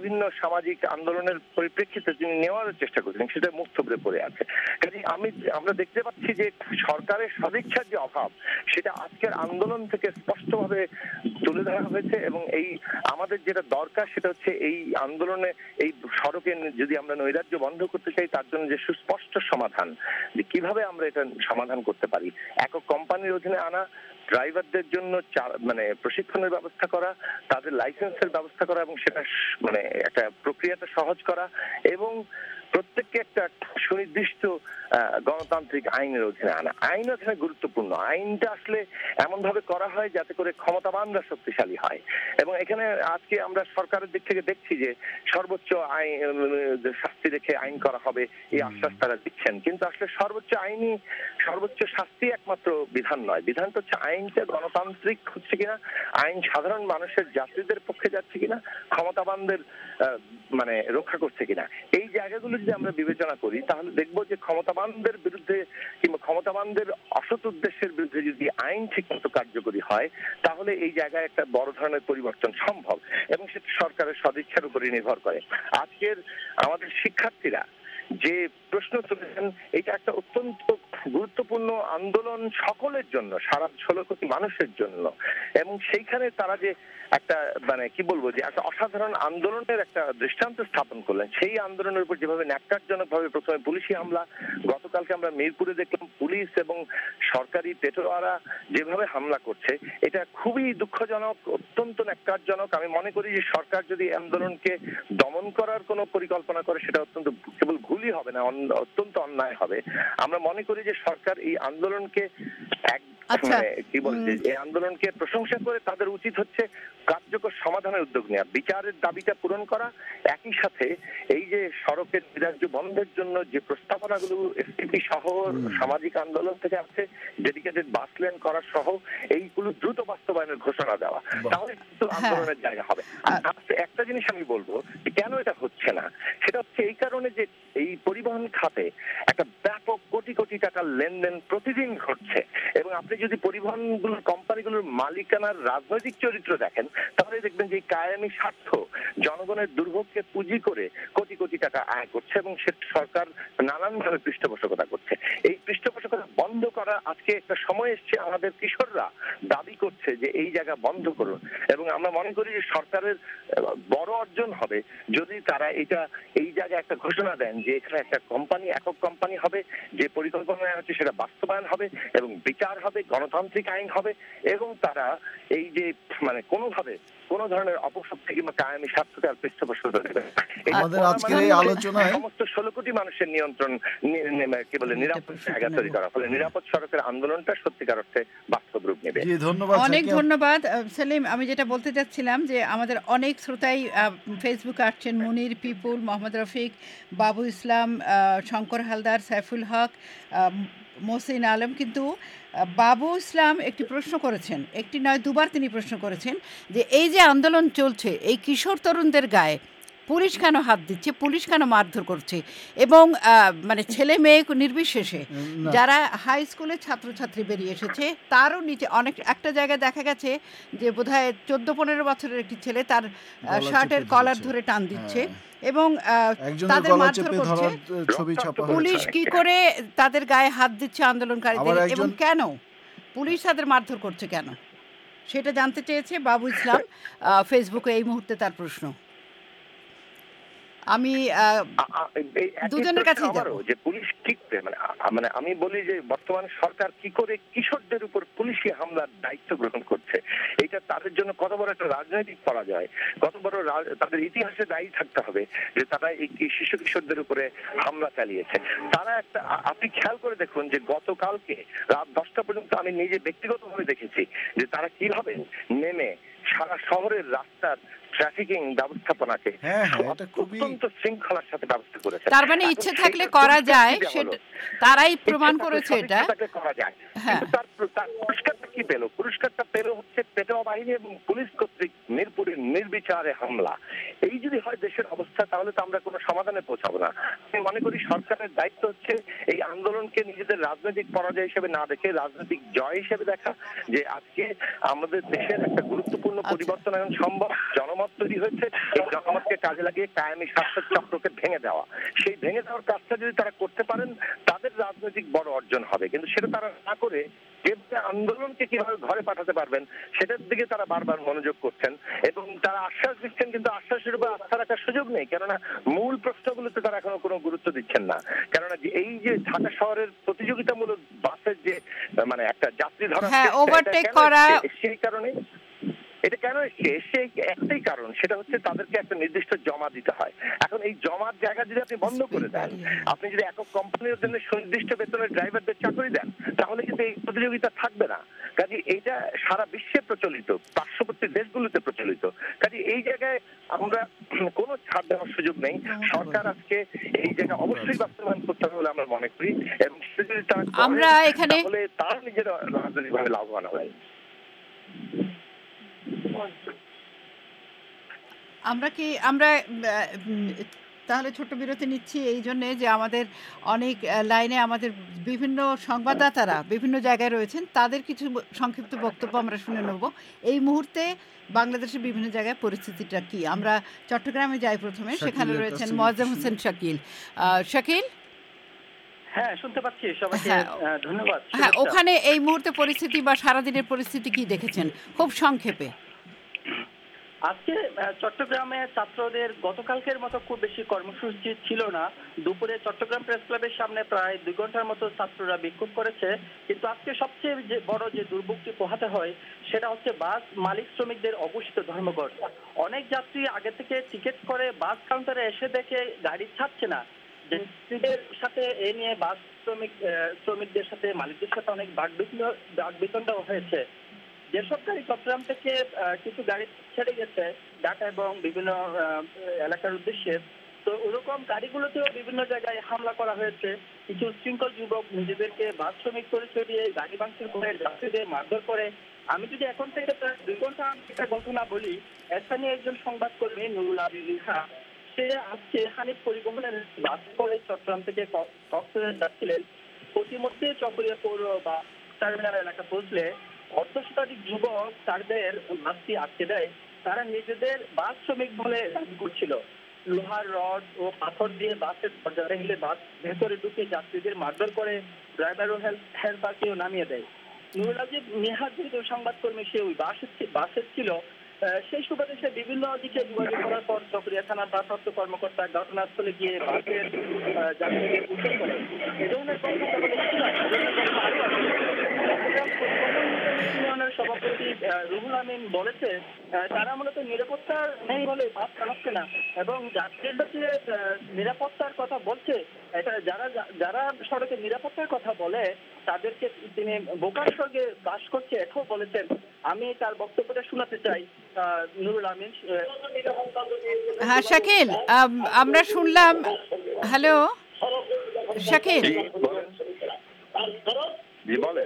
বিভিন্ন সামাজিক আন্দোলনের পরিপ্রেক্ষিতে তিনি নেওয়ার চেষ্টা করছেন, সেটা মুখ থুবড়ে পড়ে আছে। কাজে আমি আমরা দেখতে পাচ্ছি যে সরকারের সদিচ্ছার যে অভাব সেটা আজকের আন্দোলন থেকে স্পষ্টভাবে তুলে ধরা হয়েছে। এবং এই আমাদের যেটা দরকার সেটা হচ্ছে এই আন্দোলনে এই সড়কে যদি আমরা নৈরাজ্য বন্ধ করতে চাই তার জন্য যে সুস্পষ্ট সমাধান, যে কিভাবে আমরা এটা সমাধান করতে পারি। একক কোম্পানির অধীনে আনা, ড্রাইভারদের জন্য মানে প্রশিক্ষণের ব্যবস্থা করা, তাদের লাইসেন্সের ব্যবস্থা করা এবং সেটা মানে একটা প্রক্রিয়াটা সহজ করা, এবং প্রত্যেককে একটা সুনির্দিষ্ট গণতান্ত্রিক আইনের অধীনে আনা। আইন এখানে গুরুত্বপূর্ণ। আইনটা আসলে এমন ভাবে করা হয় যাতে করে ক্ষমতাবানরা শক্তিশালী হয়। এবং এখানে আজকে আমরা সরকারের দিক থেকে দেখছি যে সর্বোচ্চ আইন শাস্তি রেখে আইন করা হবে এই আশ্বাস তারা দিচ্ছেন, কিন্তু আসলে সর্বোচ্চ আইনি সর্বোচ্চ শাস্তি একমাত্র বিধান নয়। বিধানটা হচ্ছে আইনটা গণতান্ত্রিক হচ্ছে কিনা, আইন সাধারণ মানুষের যাত্রীদের পক্ষে যাচ্ছে কিনা, ক্ষমতাবানদের মানে রক্ষা করছে কিনা। এই জায়গাগুলো যদি আমরা বিবেচনা করি তাহলে দেখবো যে ক্ষমতাবানদের বিরুদ্ধে কিংবা ক্ষমতাবানদের অসৎ উদ্দেশ্যের বিরুদ্ধে যদি আইন ঠিকমতো কার্যকরী হয় তাহলে এই জায়গায় একটা বড় ধরনের পরিবর্তন সম্ভব, এবং সেটা সরকারের সদিচ্ছার উপরে নির্ভর করে। আজকের আমাদের শিক্ষার্থীরা যে প্রশ্ন তুলেছেন এটা একটা অত্যন্ত গুরুত্বপূর্ণ আন্দোলন সকলের জন্য, সারা ষোলো কোটি মানুষের জন্য। এবং সেইখানে তারা যে একটা মানে কি বলবো যে একটা অসাধারণ আন্দোলনের একটা দৃষ্টান্ত স্থাপন করলেন, সেই আন্দোলনের উপর যেভাবে ন্যাক্কারজনক ভাবে প্রথমে পুলিশি হামলা, গতকালকে আমরা মিরপুরে দেখলাম পুলিশ এবং সরকারি পেটোয়ারা যেভাবে হামলা করছে, এটা খুবই দুঃখজনক, অত্যন্ত ন্যাক্কারজনক। আমি মনে করি যে সরকার যদি আন্দোলনকে দমন করার কোনো পরিকল্পনা করে সেটা অত্যন্ত কেবল ভুলই হবে না, অত্যন্ত অন্যায় হবে। আমরা মনে করি যে সরকার এই আন্দোলনকে এক মানে কি বলছে এই আন্দোলনকে প্রশংসা করে তাদের উচিত হচ্ছে কার্যকর সমাধানের উদ্যোগ নেওয়া, বিচারের দাবিটা পূরণ করা, একই সাথে এই যে সড়কের নিরাজ্য বন্ধের জন্য যে প্রস্তাবনাগুলো এসটিপি সহ সামাজিক আন্দোলন থেকে আছে, ডেডিকেটেড বাস লেন করা সহ এইগুলো দ্রুত বাস্তবায়নের ঘোষণা দেওয়া, তাহলে কিন্তু আন্দোলনের জায়গা হবে। একটা জিনিস আমি বলবো কেন এটা হচ্ছে না, সেটা হচ্ছে এই কারণে যে এই পরিবহন খাতে একটা ব্যাপক কোটি কোটি টাকার লেনদেন প্রতিদিন ঘটছে, এবং আপনি যদি পরিবহনগুলোর কোম্পানিগুলোর মালিকানার রাজনৈতিক চরিত্র দেখেন তাহলে দেখবেন যে কায়েমি স্বার্থ জনগণের দুর্ভোগকে পুঁজি করে কোটি কোটি টাকা আয় করছে, এবং সে সরকার নানানভাবে পৃষ্ঠপোষকতা করছে। এই পৃষ্ঠপোষকতা বন্ধ করা আজকে একটা সময় এসছে, আমাদের কিশোররা দাবি করছে যে এই জায়গা বন্ধ করুন, এবং আমরা মনে করি যে সরকারের বড় অর্জন হবে যদি তারা এটা এই জায়গায় একটা ঘোষণা দেন যে এখানে একটা কোম্পানি একক কোম্পানি হবে, যে পরিকল্পনা হচ্ছে সেটা বাস্তবায়ন হবে এবং বিচার হবে, গণতান্ত্রিক আইন হবে, এবং তারা এই যে মানে কোনোভাবে কোন ধরনের অপশক্তি কিংবা কায়েমি স্বার্থকে আর পৃষ্ঠপোষকতা দেবে।
আমাদের আজকের এই আলোচনায়
সমস্ত ষোলো কোটি মানুষের নিয়ন্ত্রণ কি বলে নিরাপদ জায়গা তৈরি করা, ফলে নিরাপদ সড়কের আন্দোলনটা সত্যিকার অর্থে বাস্তব রূপ নেবে।
অনেক ধন্যবাদ সেলিম। আমি যেটা বলতে চাচ্ছিলাম যে আমাদের অনেক শ্রোতাই ফেসবুকে আসছেন, মুনির, পিপুল, মোহাম্মদ রফিক, বাবু ইসলাম, শঙ্কর হালদার, সাইফুল হক, মোহসিন আলম। কিন্তু বাবু ইসলাম একটি প্রশ্ন করেছেন, একটি নয় দুবার তিনি প্রশ্ন করেছেন যে এই যে আন্দোলন চলছে এই কিশোর তরুণদের গায়ে পুলিশ কেন হাত দিচ্ছে, পুলিশ কেন মারধর করছে, এবং মানে ছেলে মেয়ে নির্বিশেষে যারা হাই স্কুলের ছাত্রছাত্রী বেরিয়ে এসেছে তারও নিচে অনেক একটা জায়গায় দেখা গেছে যে বোধহয় চোদ্দ পনেরো বছরের একটি ছেলে তার শার্টের কলার ধরে টান দিচ্ছে এবং তাদের মারধর করছে। পুলিশ কি করে তাদের গায়ে হাত দিচ্ছে আন্দোলনকারীদের, এবং কেন পুলিশ তাদের মারধর করছে কেন, সেটা জানতে চেয়েছে বাবু ইসলাম ফেসবুকে এই মুহূর্তে তার প্রশ্ন। আমি দুজনের কাছে
যাবো যে পুলিশ ঠিক মানে মানে আমি বলি যে বর্তমান সরকার কি করে কিশোরদের উপর পুলিশি হামলার দায়িত্ব গ্রহণ করছে, এটা তাদের জন্য কত বড় একটা রাজনৈতিক পরাজয়, কত বড় তাদের ইতিহাসে দায়ী থাকতে হবে যে তারা এই শিশু কিশোরদের উপরে হামলা চালিয়েছে। তারা একটা আপনি খেয়াল করে দেখুন যে গতকালকে রাত দশটা পর্যন্ত আমি নিজে ব্যক্তিগতভাবে দেখেছি যে তারা কিভাবে নেমে সারা শহরের রাস্তার ট্রাফিকিং ব্যবস্থাপনাকে অত্যন্ত শৃঙ্খলার সাথে ব্যবস্থা করেছে।
তার মানে ইচ্ছে থাকলে করা যায়, তারাই প্রমাণ করেছে এটা
করা যায়। তার পুরস্কারটা কি পেল? পুরস্কারটা পেল হচ্ছে পেটোয়া বাহিনী এবং পুলিশ কর্তৃক মিরপুরের নির্বিচারে হামলা। এই যদি হয় দেশের অবস্থা তাহলে তো আমরা কোনো সমাধানে পৌঁছাবো না। আমি মনে করি সরকারের দায়িত্ব হচ্ছে এই আন্দোলনকে নিজেদের রাজনৈতিক পরাজয় হিসেবে না দেখে রাজনৈতিক জয় হিসেবে দেখা, যে আজকে আমাদের দেশের একটা গুরুত্বপূর্ণ পরিবর্তন এখন সম্ভব। জনমত জনমত তৈরি হয়েছে, এই জনমতকে কাজে লাগিয়ে কায়েমি শাসক চক্রকে ভেঙে দেওয়া, সেই ভেঙে দেওয়ার কাজটা যদি তারা করতে পারেন তাদের রাজনৈতিক বড় অর্জন হবে। কিন্তু সেটা তারা না করে যেভাবে আন্দোলনকে কিভাবে ঘরে পাঠাতে পারবেন সেটার দিকে তারা বারবার মনোযোগ করছেন এবং তারা আশ্বাস দিচ্ছেন, কিন্তু আশ্বাসের উপর আস্থা রাখার সুযোগ নেই, কেননা মূল প্রশ্নগুলোতে তারা এখনো কোনো গুরুত্ব দিচ্ছেন না। কেননা এই যে ঢাকা শহরের প্রতিযোগিতামূলক বাসের যে মানে একটা যাত্রী ধরা,
হ্যাঁ, ওভারটেক করা,
সেই কারণে এটা কেন এসছে, এসছে একটাই কারণ, সেটা হচ্ছে তাদেরকে একটা নির্দিষ্ট জমা দিতে হয়। এখন এই জমার জায়গা যদি আপনি বন্ধ করে দেন, আপনি যদি একক কোম্পানির জন্য সুনির্দিষ্ট বেতনের ড্রাইভারদের চাকরি দেন, তাহলে কিন্তু এই প্রতিযোগিতা থাকবে না। কাজে এইটা সারা বিশ্বে প্রচলিত, পার্শ্ববর্তী দেশগুলোতে প্রচলিত। কাজে এই জায়গায় আমরা কোনো ছাড় দেওয়ার সুযোগ নেই। সরকার আজকে এই জায়গা অবশ্যই বাস্তবায়ন করতে হবে বলে আমরা মনে করি, এবং সেটা যদি তারা
আমরা এখানে
তাহলে তারা নিজেরা রাজনৈতিকভাবে লাভবান হয়।
আমরা কি আমরা তাহলে ছোট্ট বিরতি নিচ্ছি এই জন্যে যে আমাদের অনেক লাইনে আমাদের বিভিন্ন সংবাদদাতারা বিভিন্ন জায়গায় রয়েছেন, তাদের কিছু সংক্ষিপ্ত বক্তব্য আমরা শুনে নেব। এই মুহূর্তে বাংলাদেশের বিভিন্ন জায়গায় পরিস্থিতিটা কি, আমরা চট্টগ্রামে যাই প্রথমে, সেখানে রয়েছেন মোয়াজ্জেম হোসেন শাকিল। শাকিল,
হ্যাঁ শুনতে পাচ্ছি, সবাইকে ধন্যবাদ।
হ্যাঁ, ওখানে এই মুহূর্তে পরিস্থিতি বা সারাদিনের পরিস্থিতি কি দেখেছেন খুব সংক্ষেপে?
আজকে চট্টগ্রামে ছাত্রদের গতকালকের মতো খুব বেশি কর্মসূচি ছিল না। দুপুরে চট্টগ্রাম প্রেস ক্লাবের সামনে প্রায় দুই ঘন্টার মতো ছাত্ররা বিক্ষোভ করেছে। কিন্তু আজকে সবচেয়ে যে বড় যে দুর্ভোগটি পোহাতে হয় সেটা হচ্ছে বাস মালিক শ্রমিকদের অঘোষিত ধর্মঘট। অনেক যাত্রী আগে থেকে টিকিট করে বাস কাউন্টারে এসে দেখে গাড়ি ছাড়ছে না। যাত্রীদের সাথে এ নিয়ে বাস শ্রমিক শ্রমিকদের সাথে মালিকদের সাথে অনেক বাকবিতণ্ডা হয়েছে। যেসব গাড়ি চট্টগ্রাম থেকে কিছু গাড়ি ছেড়ে গেছে ঢাকা এবং বিভিন্ন এলাকার উদ্দেশ্যে, তো ওরকম গাড়িগুলোতেও বিভিন্ন জায়গায় হামলা করা হয়েছে। কিছু শৃঙ্খল যুবক নিজেদেরকে বাস শ্রমিক পরিচয় দিয়ে গাড়ি ভাঙচুর করে যাত্রীদের মারধর করে। আমি যদি এখন থেকে প্রায় দুই ঘন্টা একটা ঘটনা বলি, স্থানীয় একজন সংবাদকর্মী নুরুল আবির রিহা, সে আজকে হানিফ পরিবহনের বাস করে চট্টগ্রাম থেকে কক্সবাজার যাচ্ছিলেন। প্রতিমধ্যে চকরিয়া পৌর বা টার্মিনাল এলাকা পৌঁছলে অর্ধ শতাধিক যুবক তাদের বাসটি আটকে দেয়। তারা নিজেদের বাস শ্রমিক বলে দাবি করছিল। লোহার রড ও পাথর দিয়ে বাসের দরজা ভেঙে বাস ভেতরে ঢুকে যাত্রীদের মারধর করে, ড্রাইভার ও হেল্পারকেও নামিয়ে দেয়। নুরুল আজিব নিহাজ যেহেতু সংবাদকর্মী, সে ওই বাসে বাসে ছিল, সেই সুবাদে সে বিভিন্ন দিকে যোগাযোগ করার পর চকরিয়া থানার ভারপ্রাপ্ত কর্মকর্তা ঘটনাস্থলে গিয়ে বাসের যাত্রীদের উদ্ধার করেন। এ ধরনের ইউনিয়নের সভাপতি রুহুল আমিন বলেছে তারা মূলত নিরাপত্তা নেই বলে বাস চালাচ্ছে না, এবং যাত্রীরা যে নিরাপত্তার কথা বলছে, এটা যারা যারা সড়কে নিরাপত্তার কথা বলে তাদেরকে তিনি বোকার সঙ্গে বাস করছে এটাও বলেছেন। আমি তার বক্তব্যটা শোনাতে চাই। নুরুল আমিন।
হ্যাঁ শাকিল, আমরা শুনলাম। হ্যালো শাকিল।
জি বলেন।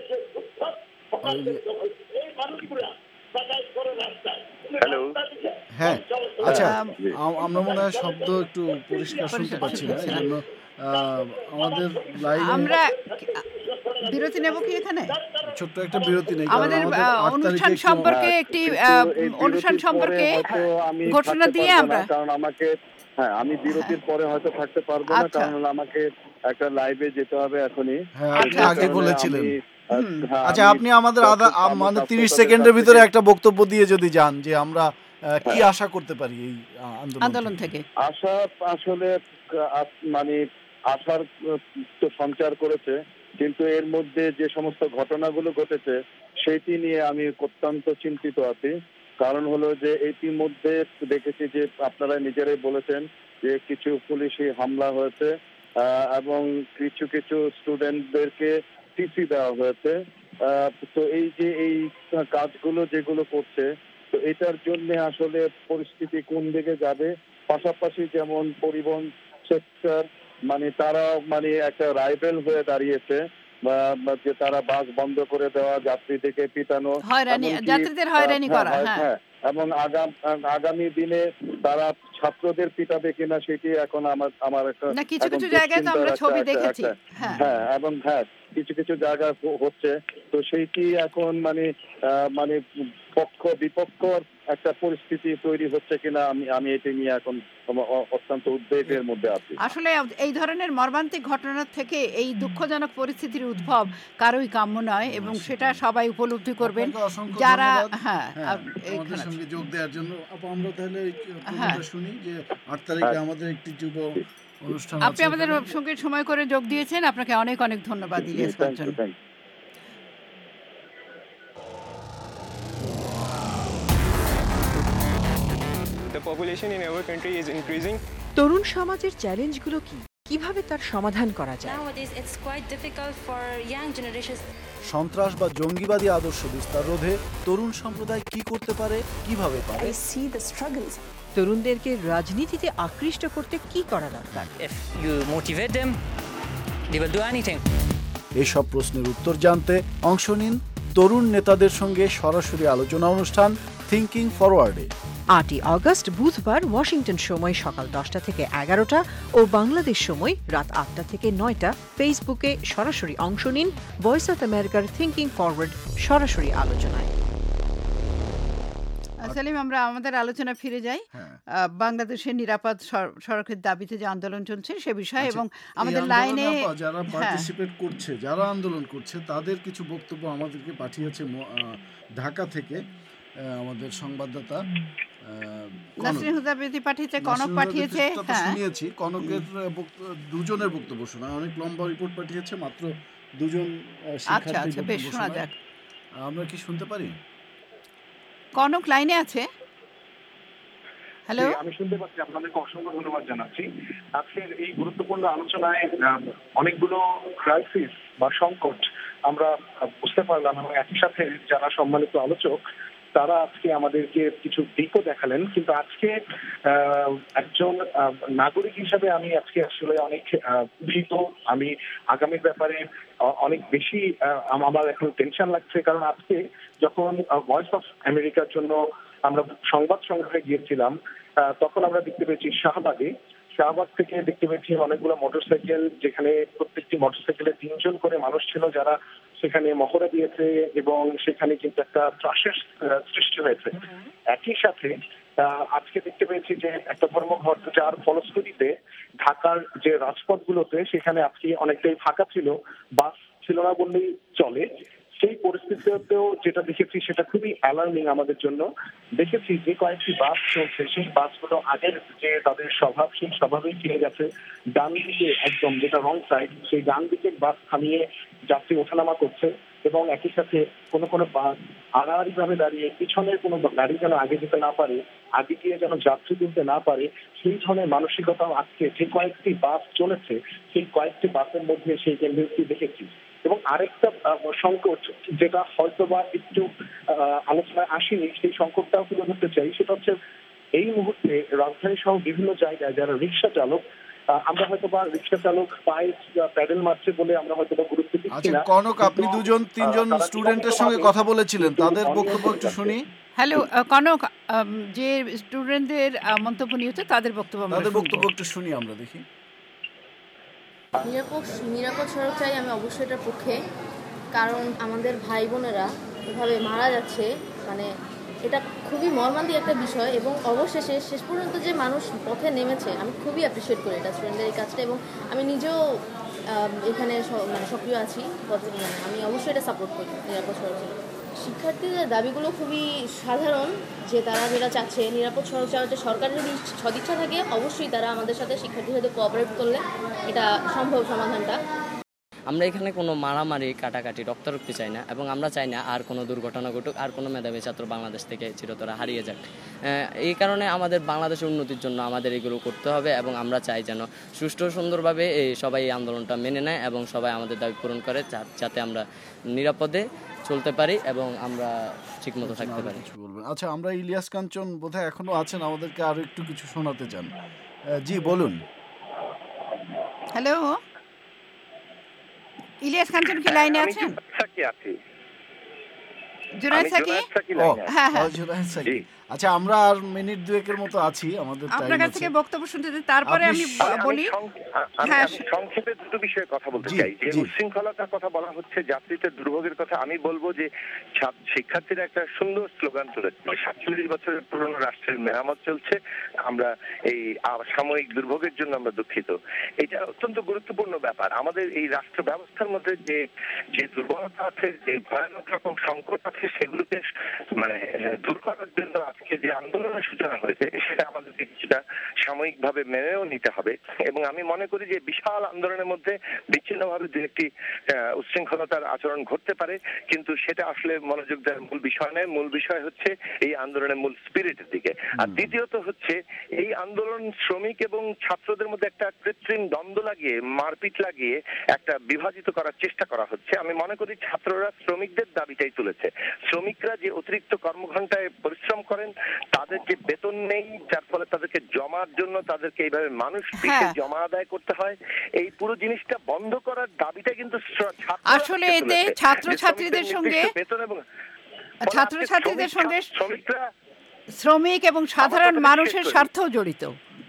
হ্যালো।
হ্যাঁ, আচ্ছা, আমরা মনে হয় শব্দ একটু পরিষ্কার শুনতে পাচ্ছি না, এই জন্য আমাদের লাইভে
আমরা বিরতি নেব কি এখানে?
ছোট্ট একটা বিরতি নেই,
আমাদের অনুষ্ঠান সম্পর্কে একটি অনুষ্ঠান সম্পর্কে ঘোষণা দিয়ে আমরা,
কারণ আমাকে হ্যাঁ আমি বিরতির পরে হয়তো থাকতে পারবো না, কারণ আমাকে একটা লাইভে যেতে হবে এখনই।
হ্যাঁ, আপনি আগে বলেছিলেন। আচ্ছা, আপনি আমাদের আধা আমাদের তিরিশ সেকেন্ডের ভিতরে একটা বক্তব্য দিয়ে যদি যান যে আমরা কি আশা করতে পারি এই
আন্দোলন থেকে।
আশা আসলে মানে আশার তো সঞ্চার করেছে, কিন্তু এর মধ্যে যে সমস্ত ঘটনাগুলো ঘটেছে সেইটি নিয়ে আমি অত্যন্ত চিন্তিত আছি। কারণ হলো যে ইতিমধ্যে দেখেছি যে আপনারা নিজেরাই বলেছেন যে কিছু পুলিশি হামলা হয়েছে এবং কিছু কিছু স্টুডেন্টদেরকে টিসি দেওয়া হয়েছে। তো এই যে এই কাজগুলো যেগুলো করছে, তো এটার জন্য আসলে পরিস্থিতি কোন দিকে যাবে। পাশাপাশি যেমন পরিবহন সেক্টর মানে তারা মানে একটা রাইভেল হয়ে দাঁড়িয়েছে, যে তারা বাস বন্ধ করে দেওয়া, যাত্রীদেরকে পিটানো,
যাত্রীদের হয়রানি করা,
হ্যাঁ, এবং আগামী দিনে তারা ছাত্রদের পিটাবে কিনা সেটি এখন আমার আমার একটা
কিছু কিছু জায়গায় তো আমরা ছবি দেখেছি।
হ্যাঁ, এবং হ্যাঁ কিছু কিছু জায়গায় হচ্ছে। তো সেইটি এখন মানে মানে পক্ষ বিপক্ষ একটা পরিস্থিতি তৈরি হচ্ছে কিনা আমি আমি এটা নিয়ে এখন অ- অত্যন্ত উদ্বেগের মধ্যে আছি।
আসলে এই ধরনের মর্মান্তিক ঘটনা থেকে এই দুঃখজনক পরিস্থিতির উদ্ভব কারোই কাম্য নয় এবং সেটা সবাই উপলব্ধি করবেন
আপনাকে অসংখ্য
যারা
ধন্যবাদ।
হ্যাঁ
হ্যাঁ,
আপ-
আমাদের
এইখানে
সঙ্গে যোগ দেওয়ার জন্য। আপু, আমরা তাহলে এই
হ্যাঁ।
খবরটা শুনি যে আট তারিখে আমাদের একটি যুব অনুষ্ঠান
আপনি
আছে
আমাদের
এখানে।
সঙ্গে সময় করে যোগ দিয়েছেন, আপনাকে অনেক অনেক ধন্যবাদ Ilias
thank
Kanchan.
You thank
The population in our country is increasing.
তরুণ সমাজের চ্যালেঞ্জগুলো কি, কিভাবে তার সমাধান করা যায়?
Nowadays, it's quite difficult for young generations.
সন্ত্রাস বা জঙ্গিবাদী আদর্শ বিস্তার রোধে তরুণ সম্প্রদায় কি করতে পারে, কিভাবে পারে?
I see the struggles.
তরুণদেরকে রাজনীতিতে আকৃষ্ট করতে কি করা দরকার?
If you motivate them, they will do anything.
এসব প্রশ্নের উত্তর জানতে অংশ নিন তরুণ নেতাদের সঙ্গে সরাসরি আলোচনা অনুষ্ঠান থিংকিং ফরওয়ার্ডে।
আটই আগস্ট বুধবার ওয়াশিংটন সময় সকাল দশটা থেকে এগারোটা ও বাংলাদেশ সময় রাত আটটা থেকে নয়টা ফেসবুকে সরাসরি অংশ নিন ভয়েস অফ আমেরিকার থিংকিং ফরওয়ার্ড সরাসরি আলোচনায়।
সালিম, আমরা আমাদের আলোচনা ফিরে যাই। আহ, বাংলাদেশের নিরাপদ সড়- সড়কের দাবিতে যে আন্দোলন চলছে সে বিষয়ে এবং আমাদের লাইনে
যারা
হ্যাঁ
পার্টিসিপেট করছে, যারা আন্দোলন করছে, তাদের কিছু বক্তব্য আমাদেরকে পাঠিয়েছে ম- আহ, ঢাকা থেকে আহ, আমাদের সংবাদদাতা আহ, কনক।
নাসরিন হুদাবেদি পাঠিয়েছে, কনক
নাসরিন
পাঠিয়েছে।
হুদাবেদির কথা তো
হ্যাঁ
শুনিয়েছি, কনকের আহ, বক্ত- দুজনের বক্তব্য শোনা, অনেক লম্বা রিপোর্ট পাঠিয়েছে, মাত্র দুজন আহ,
আচ্ছা
শিক্ষার্থীর
আচ্ছা, বেশ
বক্তব্য
শোনা
শোনায়।
যাক।
আমরা কি শুনতে পারি?
কনক লাইনে আছে? হ্যালো,
জি, আমি শুনতে পাচ্ছি। আপনাদেরকে অসংখ্য ধন্যবাদ জানাচ্ছি। আজকের এই গুরুত্বপূর্ণ আলোচনায় আহ, অনেকগুলো ক্রাইসিস বা সংকট আমরা আহ, বুঝতে পারলাম এবং একই সাথে যারা সম্মানিত আলোচক তারা আজকে আমাদেরকে কিছু দিকও দেখালেন। কিন্তু আজকে আহ, একজন আহ, নাগরিক হিসাবে আমি আজকে আসলে অনেক আহ, ভীত। আমি আগামীর ব্যাপারে অ- অনেক বেশি আহ, আম- আমার এখন টেনশন লাগছে, কারণ আজকে যখন ভয়েস অফ আমেরিকার জন্য আমরা সংবাদ সংগ্রহে গিয়েছিলাম আহ, তখন আমরা দেখতে পেয়েছি শাহবাগে শাহবাগ থেকে দেখতে পেয়েছি অনেকগুলো মোটরসাইকেল, যেখানে প্রত্যেকটি মোটরসাইকেলে তিনজন করে মানুষ ছিল যারা সেখানে মহড়া দিয়েছে এবং সেখানে কিন্তু একটা ত্রাসের আহ, সৃষ্টি হয়েছে। একই সাথে আহ, আজকে দেখতে পেয়েছি যে একটা ধর্মঘট, যার ফলশ্রুতিতে ঢাকার যে রাজপথগুলোতে সেখানে আজকে অনেকটাই ফাঁকা ছিল, বাস ছিল না বললেই চলে। সেই পরিস্থিতিতেও যেটা দেখেছি সেটা খুবই অ্যালার্মিং আমাদের জন্য। দেখেছি যে কয়েকটি বাস চলছে, সেই বাসগুলো আগের যে তাদের স্বভাব সেই স্বভাবেই ফিরে গেছে। ডান দিকে একদম যেটা রং সাইড, সেই ডান দিকের বাস থামিয়ে যাত্রী ওঠানামা করছে এবং একই সাথে কোনো কোনো বাস আড়াআড়ি ভাবে দাঁড়িয়ে পিছনের কোনো গাড়ি যেন আগে যেতে না পারে, আগে গিয়ে যেন যাত্রী তুলতে না পারে, সেই ধরনের মানসিকতাও আজকে যে কয়েকটি বাস চলেছে সেই কয়েকটি বাসের মধ্যে সেই টেন্ডেন্সি দেখেছি। এবং আরেকটা আহ, সংকট যেটা হয়তো বা একটু আহ, আলোচনায় আসেনি, সেই সংকটটাও তুলে ধরতে চাই। সেটা হচ্ছে এই মুহূর্তে রাজধানী সহ বিভিন্ন জায়গায় যারা রিক্সা চালক, আহ, আমরা হয়তো বা রিক্সা চালক পায়ে প্যাডেল মারছে বলে আমরা হয়তো বা গুরুত্ব দিচ্ছি
আচ্ছা
না।
কনক, আপনি দুজন তিনজন
তারা
স্টুডেন্টের সঙ্গে কথা বলেছিলেন, তাদের বক্তব্য একটু শুনি।
হ্যালো আহ, কনক, আম, যে স্টুডেন্টদের আহ, মন্তব্য নিয়েছে তাদের বক্তব্য আমরা
তাদের
শুনবো।
বক্তব্য একটু শুনি, আমরা দেখি।
নিরাপদ নিরাপদ সড়ক চাই, আমি অবশ্যই এটার পক্ষে। কারণ আমাদের ভাই বোনেরা এভাবে মারা যাচ্ছে, মানে এটা খুবই মর্মান্তিক একটা বিষয়। এবং অবশেষে শেষ পর্যন্ত যে মানুষ পথে নেমেছে, আমি খুবই অ্যাপ্রিসিয়েট করি এটা স্টুডেন্টদের এই কাজটা। এবং আমি নিজেও আহ, এখানে স- মানে সক্রিয় আছি পথে, মানে আমি অবশ্যই এটা সাপোর্ট করি নিরাপদ সড়ক চাই। শিক্ষার্থীদের দাবিগুলো খুবই সাধারণ, যে তারা যেটা চাচ্ছে নিরাপদ সড়ক চালাতে সরকারের যদি সদিচ্ছা থাকে অবশ্যই তারা আমাদের সাথে শিক্ষার্থীদের সাথে কোঅপারেট করলে এটা সম্ভব সমাধানটা।
আমরা এখানে কোনো মারামারি কাটাকাটি রক্তারক্তি চাই না এবং আমরা চাই না আর কোনো দুর্ঘটনা ঘটুক, আর কোনো মেধাবী ছাত্র বাংলাদেশ থেকে চিরতরে হারিয়ে যাক। এই কারণে আমাদের বাংলাদেশের উন্নতির জন্য আমাদের এগুলো করতে হবে এবং আমরা চাই যেন সুষ্ঠু সুন্দরভাবে এই সবাই এই আন্দোলনটা মেনে নেয় এবং সবাই আমাদের দাবি পূরণ করে, যাতে আমরা নিরাপদে চলতে পারি এবং আমরা ঠিকমতো থাকতে পারি।
আচ্ছা, আমরা ইলিয়াস কাঞ্চন বোধহয় এখনো আছেন, আমাদেরকে আরো একটু কিছু শোনাতে চান। আহ, জি বলুন।
হ্যালো, ইলিয়াস কাঞ্চন কি লাইনে
আমি
আছেন?
জুনায়েদ সাকি আছি।
জুনায়েদ
আমি
সাকি?
জুনায়েদ সাকি
ও,
লাইনে আছি।
হ্যাঁ হ্যাঁ
ও, জুনায়েদ সাকি। আচ্ছা, আমরা আর মিনিট দুয়েকের মতো আছি, আমাদের
আপনার
টাইম
কাছ
আছে।
থেকে বক্তব্য শুনতে দিন, তারপরে আমি
আমি
বলি।
সংক্ষে- আমি
হ্যাঁ,
আমি সংক্ষেপে দুটো বিষয়ে কথা বলতে
জি,
চাই। যে
জি।
উচ্ছৃঙ্খলতার কথা বলা হচ্ছে, যাত্রীদের দুর্ভোগের কথা, আমি বলবো যে ছাত্র- শিক্ষার্থীরা একটা সুন্দর স্লোগান তুলেছে, সাতচল্লিশ বছরের পুরনো রাষ্ট্রের মেরামত চলছে, আমরা এই আ- সাময়িক দুর্ভোগের জন্য আমরা দুঃখিত। এটা অত্যন্ত গুরুত্বপূর্ণ ব্যাপার। আমাদের এই রাষ্ট্র ব্যবস্থার মধ্যে যে যে দুর্বলতা আছে, যে ভয়ানক রকম সংকট আছে, সেগুলোকে মানে দূর করার জন্য আজকে যে আন্দোলনের সূচনা হয়েছে, সেটা আমাদেরকে কিছুটা সাময়িকভাবে মেনেও নিতে হবে। এবং আমি মনে করি যে বিশাল আন্দোলনের মধ্যে বিচ্ছিন্নভাবে দু একটি আহ, উচ্ছৃঙ্খলতার আচরণ ঘটতে পারে, কিন্তু সেটা আসলে মনোযোগ দেওয়ার মূল বিষয় নয়। মূল বিষয় হচ্ছে এই আন্দোলনের মূল স্পিরিটের দিকে। আর দ্বিতীয়ত হচ্ছে এই আন্দোলন শ্রমিক এবং ছাত্রদের মধ্যে একটা কৃত্রিম দ্বন্দ্ব লাগিয়ে, মারপিট লাগিয়ে একটা বিভাজিত করার চেষ্টা করা হচ্ছে। আমি মনে করি ছাত্ররা শ্রমিকদের দাবিটাই তুলেছে। শ্রমিকরা যে অতিরিক্ত কর্মঘণ্টায় পরিশ্রম করেন, তাদের যে বেতন নেই, যার ফলে তাদেরকে জমার জন্য তাদেরকে এইভাবে মানুষ পিঠে
হ্যাঁ।
জমা আদায় করতে হয়, এই পুরো জিনিসটা বন্ধ করার দাবিটা কিন্তু শ্র- ছাত্ররা
আসলে
আজকে
এতে
তুলেছে।
ছাত্রছাত্রীদের
যে শ্রমিকদের
সঙ্গে
নির্দিষ্ট বেতন এবং
ছাত্রছাত্রীদের সঙ্গে
শ্রমিকরা
শ্রমিক এবং সাধারণ মানুষের স্বার্থও জড়িত।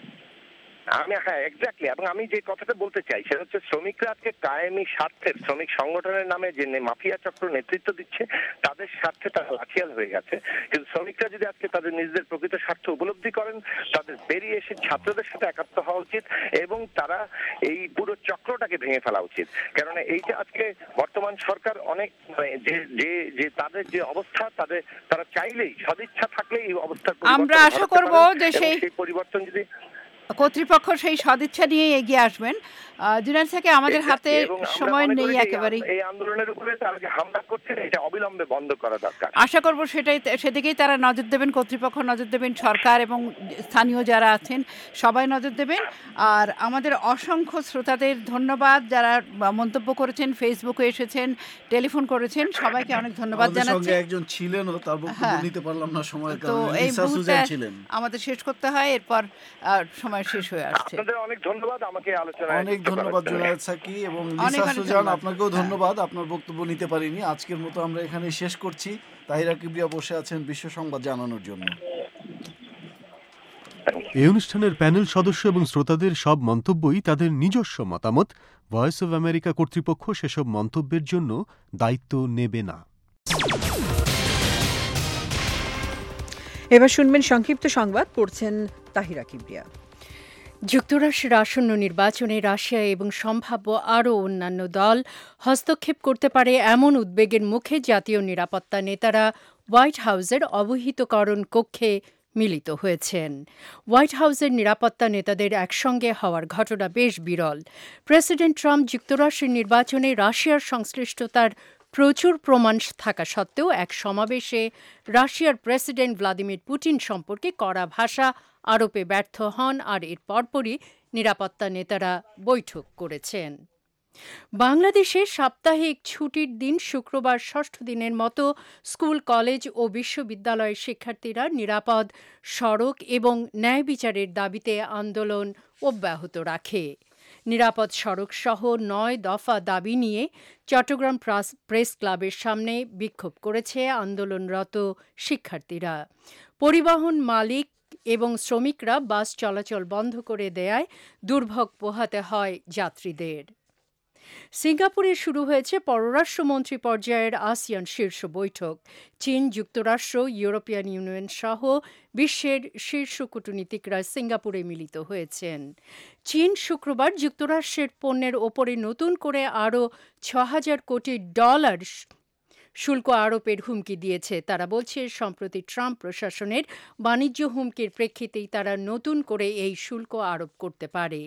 আমি হ্যাঁ এক্স্যাক্টলি, এবং আমি যে কথাটা বলতে চাই সেটা হচ্ছে শ্রমিকরা আজকে কায়েমি স্বার্থের, শ্রমিক সংগঠনের নামে যে নে- মাফিয়া চক্র নেতৃত্ব দিচ্ছে, তাদের স্বার্থে তারা লাঠিয়াল হয়ে গেছে। কিন্তু শ্রমিকরা যদি আজকে তাদের নিজেদের প্রকৃত স্বার্থ উপলব্ধি করেন, তাদের বেরিয়ে এসে ছাত্রদের সাথে একাত্ম হওয়া উচিত এবং তারা এই পুরো চক্রটাকে ভেঙে ফেলা উচিত। কেননা এইটা আজকে বর্তমান সরকার অনেক মানে যে যে যে তাদের যে অবস্থা, তাদের তারা চাইলেই, সদিচ্ছা থাকলেই এই অবস্থার পরিবর্তন
আমরা আশা
ঘটাতে
করব
পারেন।
যে
এবং
সেই
সেই পরিবর্তন যদি
কর্তৃপক্ষ সেই সদিচ্ছা নিয়ে এগিয়ে আসবেন। জুনায়েদ থেকে আমাদের হাতে
এবং আমরা
সময়
মনে
নেই
করি যে এই
একেবারেই।
এই আন্দোলনের উপরে তারা যে হামলা করছে, এটা অবিলম্বে বন্ধ করা দরকার।
আশা করব সেটাই, সেদিকেই তারা নজর দেবেন, কর্তৃপক্ষ নজর দেবেন, সরকার এবং স্থানীয় যারা আছেন সবাই নজর দেবেন। আর আমাদের অসংখ্য শ্রোতাদের ধন্যবাদ যারা মন্তব্য করেছেন, ফেসবুকে এসেছেন, টেলিফোন করেছেন, সবাইকে অনেক ধন্যবাদ
আমাদের
জানাচ্ছি।
সঙ্গে একজন ছিলেনও, তার বক্তব্য
হ্যাঁ।
নিতে পারলাম না সময়ের
তো
কারণে,
এই
লিসা
মুহূর্তে
সুজান ছিলেন।
আমাদের শেষ করতে হয়, এরপর আহ, সময় শেষ হয়ে আসছে।
আপনাদের অনেক ধন্যবাদ আমাকে আলোচনায়
অনেক
যুক্ত করার
ধন্যবাদ
জন্য।
জুনায়েদ সাকি এবং
অনেক
লিসা
অনেক
সুজান,
ধন্যবাদ।
আপনাকেও ধন্যবাদ। আপনার বক্তব্য নিতে পারিনি। আজকের মতো আমরা এখানে শেষ করছি। তাহিরা কিবরিয়া বসে আছেন বিশ্ব সংবাদ জানানোর জন্য।
এই অনুষ্ঠানের প্যানেল সদস্য এবং শ্রোতাদের সব মন্তব্যই তাদের নিজস্ব মতামত। ভয়েস অব আমেরিকা কর্তৃপক্ষ সেসব মন্তব্যের জন্য দায়িত্ব নেবে না।
এবার শুনবেন সংক্ষিপ্ত সংবাদ, পড়ছেন তাহিরা কিবরিয়া।
যুক্তরাষ্ট্রের আসন্ন নির্বাচনে রাশিয়া এবং সম্ভাব্য আরও অন্যান্য দল হস্তক্ষেপ করতে পারে এমন উদ্বেগের মুখে জাতীয় নিরাপত্তা নেতারা হোয়াইট হাউসের অবহিতকরণ কক্ষে মিলিত হয়েছেন। হোয়াইট হাউসের নিরাপত্তা নেতাদের একসঙ্গে হওয়ার ঘটনা বেশ বিরল। প্রেসিডেন্ট ট্রাম্প যুক্তরাষ্ট্রের নির্বাচনে রাশিয়ার সংশ্লিষ্টতার প্রচুর প্রমাণ থাকা সত্ত্বেও এক সমাবেশে রাশিয়ার প্রেসিডেন্ট ভ্লাদিমির পুতিন সম্পর্কে কড়া ভাষা আরোপে ব্যর্থ হন, আর এর পরপরই নিরাপত্তা নেতারা বৈঠক করেছেন। বাংলাদেশে সাপ্তাহিক ছুটির দিন শুক্রবার ষষ্ঠ দিনের মতো স্কুল, কলেজ ও বিশ্ববিদ্যালয়ের শিক্ষার্থীরা নিরাপদ সড়ক এবং ন্যায় বিচারের দাবিতে আন্দোলন অব্যাহত রাখে। নিরাপদ সড়ক সহ নয় দফা দাবি নিয়ে চট্টগ্রাম প্রেস ক্লাবের সামনে বিক্ষোভ করেছে আন্দোলনরত শিক্ষার্থীরা। পরিবহন মালিক এবং শ্রমিকরা বাস চলাচল বন্ধ করে দেয়ায় দুর্ভোগ পোহাতে হয় যাত্রীদের। সিঙ্গাপুরে শুরু হয়েছে পররাষ্ট্রমন্ত্রী পর্যায়ের আসিয়ান শীর্ষ বৈঠক। চীন, যুক্তরাষ্ট্র, ইউরোপিয়ান ইউনিয়ন সহ বিশ্বের শীর্ষ কূটনীতিকরা সিঙ্গাপুরে মিলিত হয়েছেন। চীন শুক্রবার যুক্তরাষ্ট্রের পণ্যের ওপরে নতুন করে আরও ছ হাজার কোটি ডলার শুল্ক আরোপের হুমকি দিয়েছে। তারা বলছে সম্প্রতি ট্রাম্প প্রশাসনের বাণিজ্য হুমকির প্রেক্ষিতেই তারা নতুন করে এই শুল্ক আরোপ করতে পারে।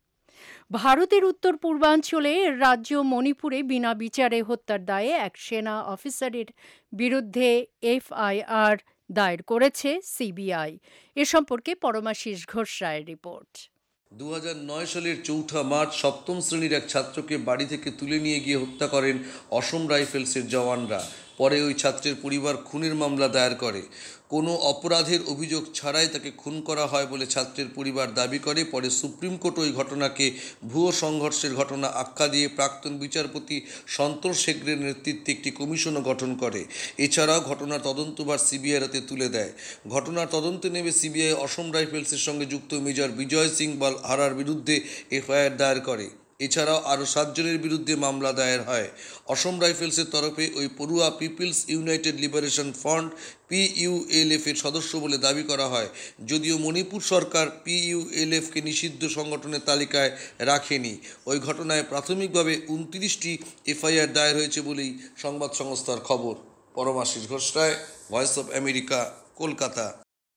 ভারতের উত্তর পূর্বাঞ্চলে রাজ্য মণিপুরে বিনা বিচারে হত্যার দায়ে এক সেনা অফিসারের বিরুদ্ধে এফআইআর দায়ের করেছে সিবিআই। এ সম্পর্কে পরমাশিস ঘোষ রায়ের রিপোর্ট।
দু হাজার নয় সালের চৌঠা মার্চ সপ্তম শ্রেণীর এক ছাত্রকে বাড়ি থেকে তুলে নিয়ে গিয়ে হত্যা করেন অসম রাইফেলসের জওয়ানরা। পরে ওই ছাত্রের পরিবার খুনের মামলা দায়ের করে। কোনো অপরাধের অভিযোগ ছাড়াই তাকে খুন করা হয় বলে ছাত্রের পরিবার দাবি করে। পরে সুপ্রিম কোর্ট ওই ঘটনাকে ভুয়ো সংঘর্ষের ঘটনা আখ্যা দিয়ে প্রাক্তন বিচারপতি সন্তোষ হেগড়ের নেতৃত্বে একটি কমিশনও গঠন করে। এছাড়াও ঘটনার তদন্তভার সিবিআইয়ের হাতে তুলে দেয়। ঘটনার তদন্তে নেমে সিবিআই অসম রাইফেলসের সঙ্গে যুক্ত মেজর বিজয় সিং বল হারার বিরুদ্ধে এফআইআর দায়ের করে। এছাড়াও আরও সাতজনের বিরুদ্ধে মামলা দায়ের হয়। অসম রাইফেলসের তরফে ওই পড়ুয়া People's United Liberation Front PULF এর সদস্য বলে দাবি করা হয়। যদিও মণিপুর সরকার পিইউএলএফকে নিষিদ্ধ সংগঠনের তালিকায় রাখেনি। ওই ঘটনায় প্রাথমিকভাবে উনত্রিশটি এফআইআর দায়ের হয়েছে বলেই সংবাদ সংস্থার খবর। Paramashis Ghosh Roy, voice of America, Kolkata.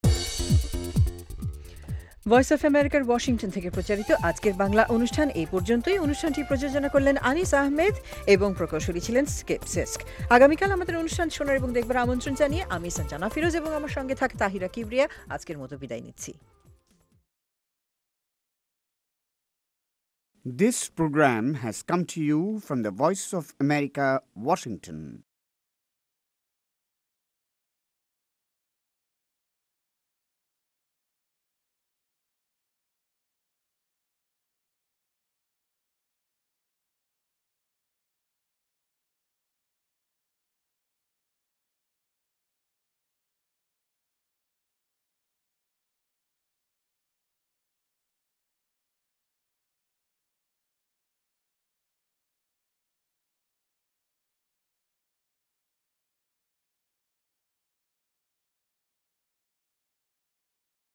Voice of আমেরিকার ওয়াশিংটন থেকে প্রচারিত আজকের বাংলা অনুষ্ঠান এই পর্যন্তই। অনুষ্ঠানটি প্রযোজনা করলেন আনিস আহমেদ এবং প্রকৌশলী ছিলেন স্কেপ সেস্ক। আগামীকাল আমাদের অনুষ্ঠান শোনার এবং দেখবার আমন্ত্রণ জানিয়ে আমি সঞ্জনা ফিরোজ এবং আমার সঙ্গে থাকে তাহিরা কিবরিয়া আজকের মতো বিদায় নিচ্ছি।
This program has come to you from the Voice of America, Washington.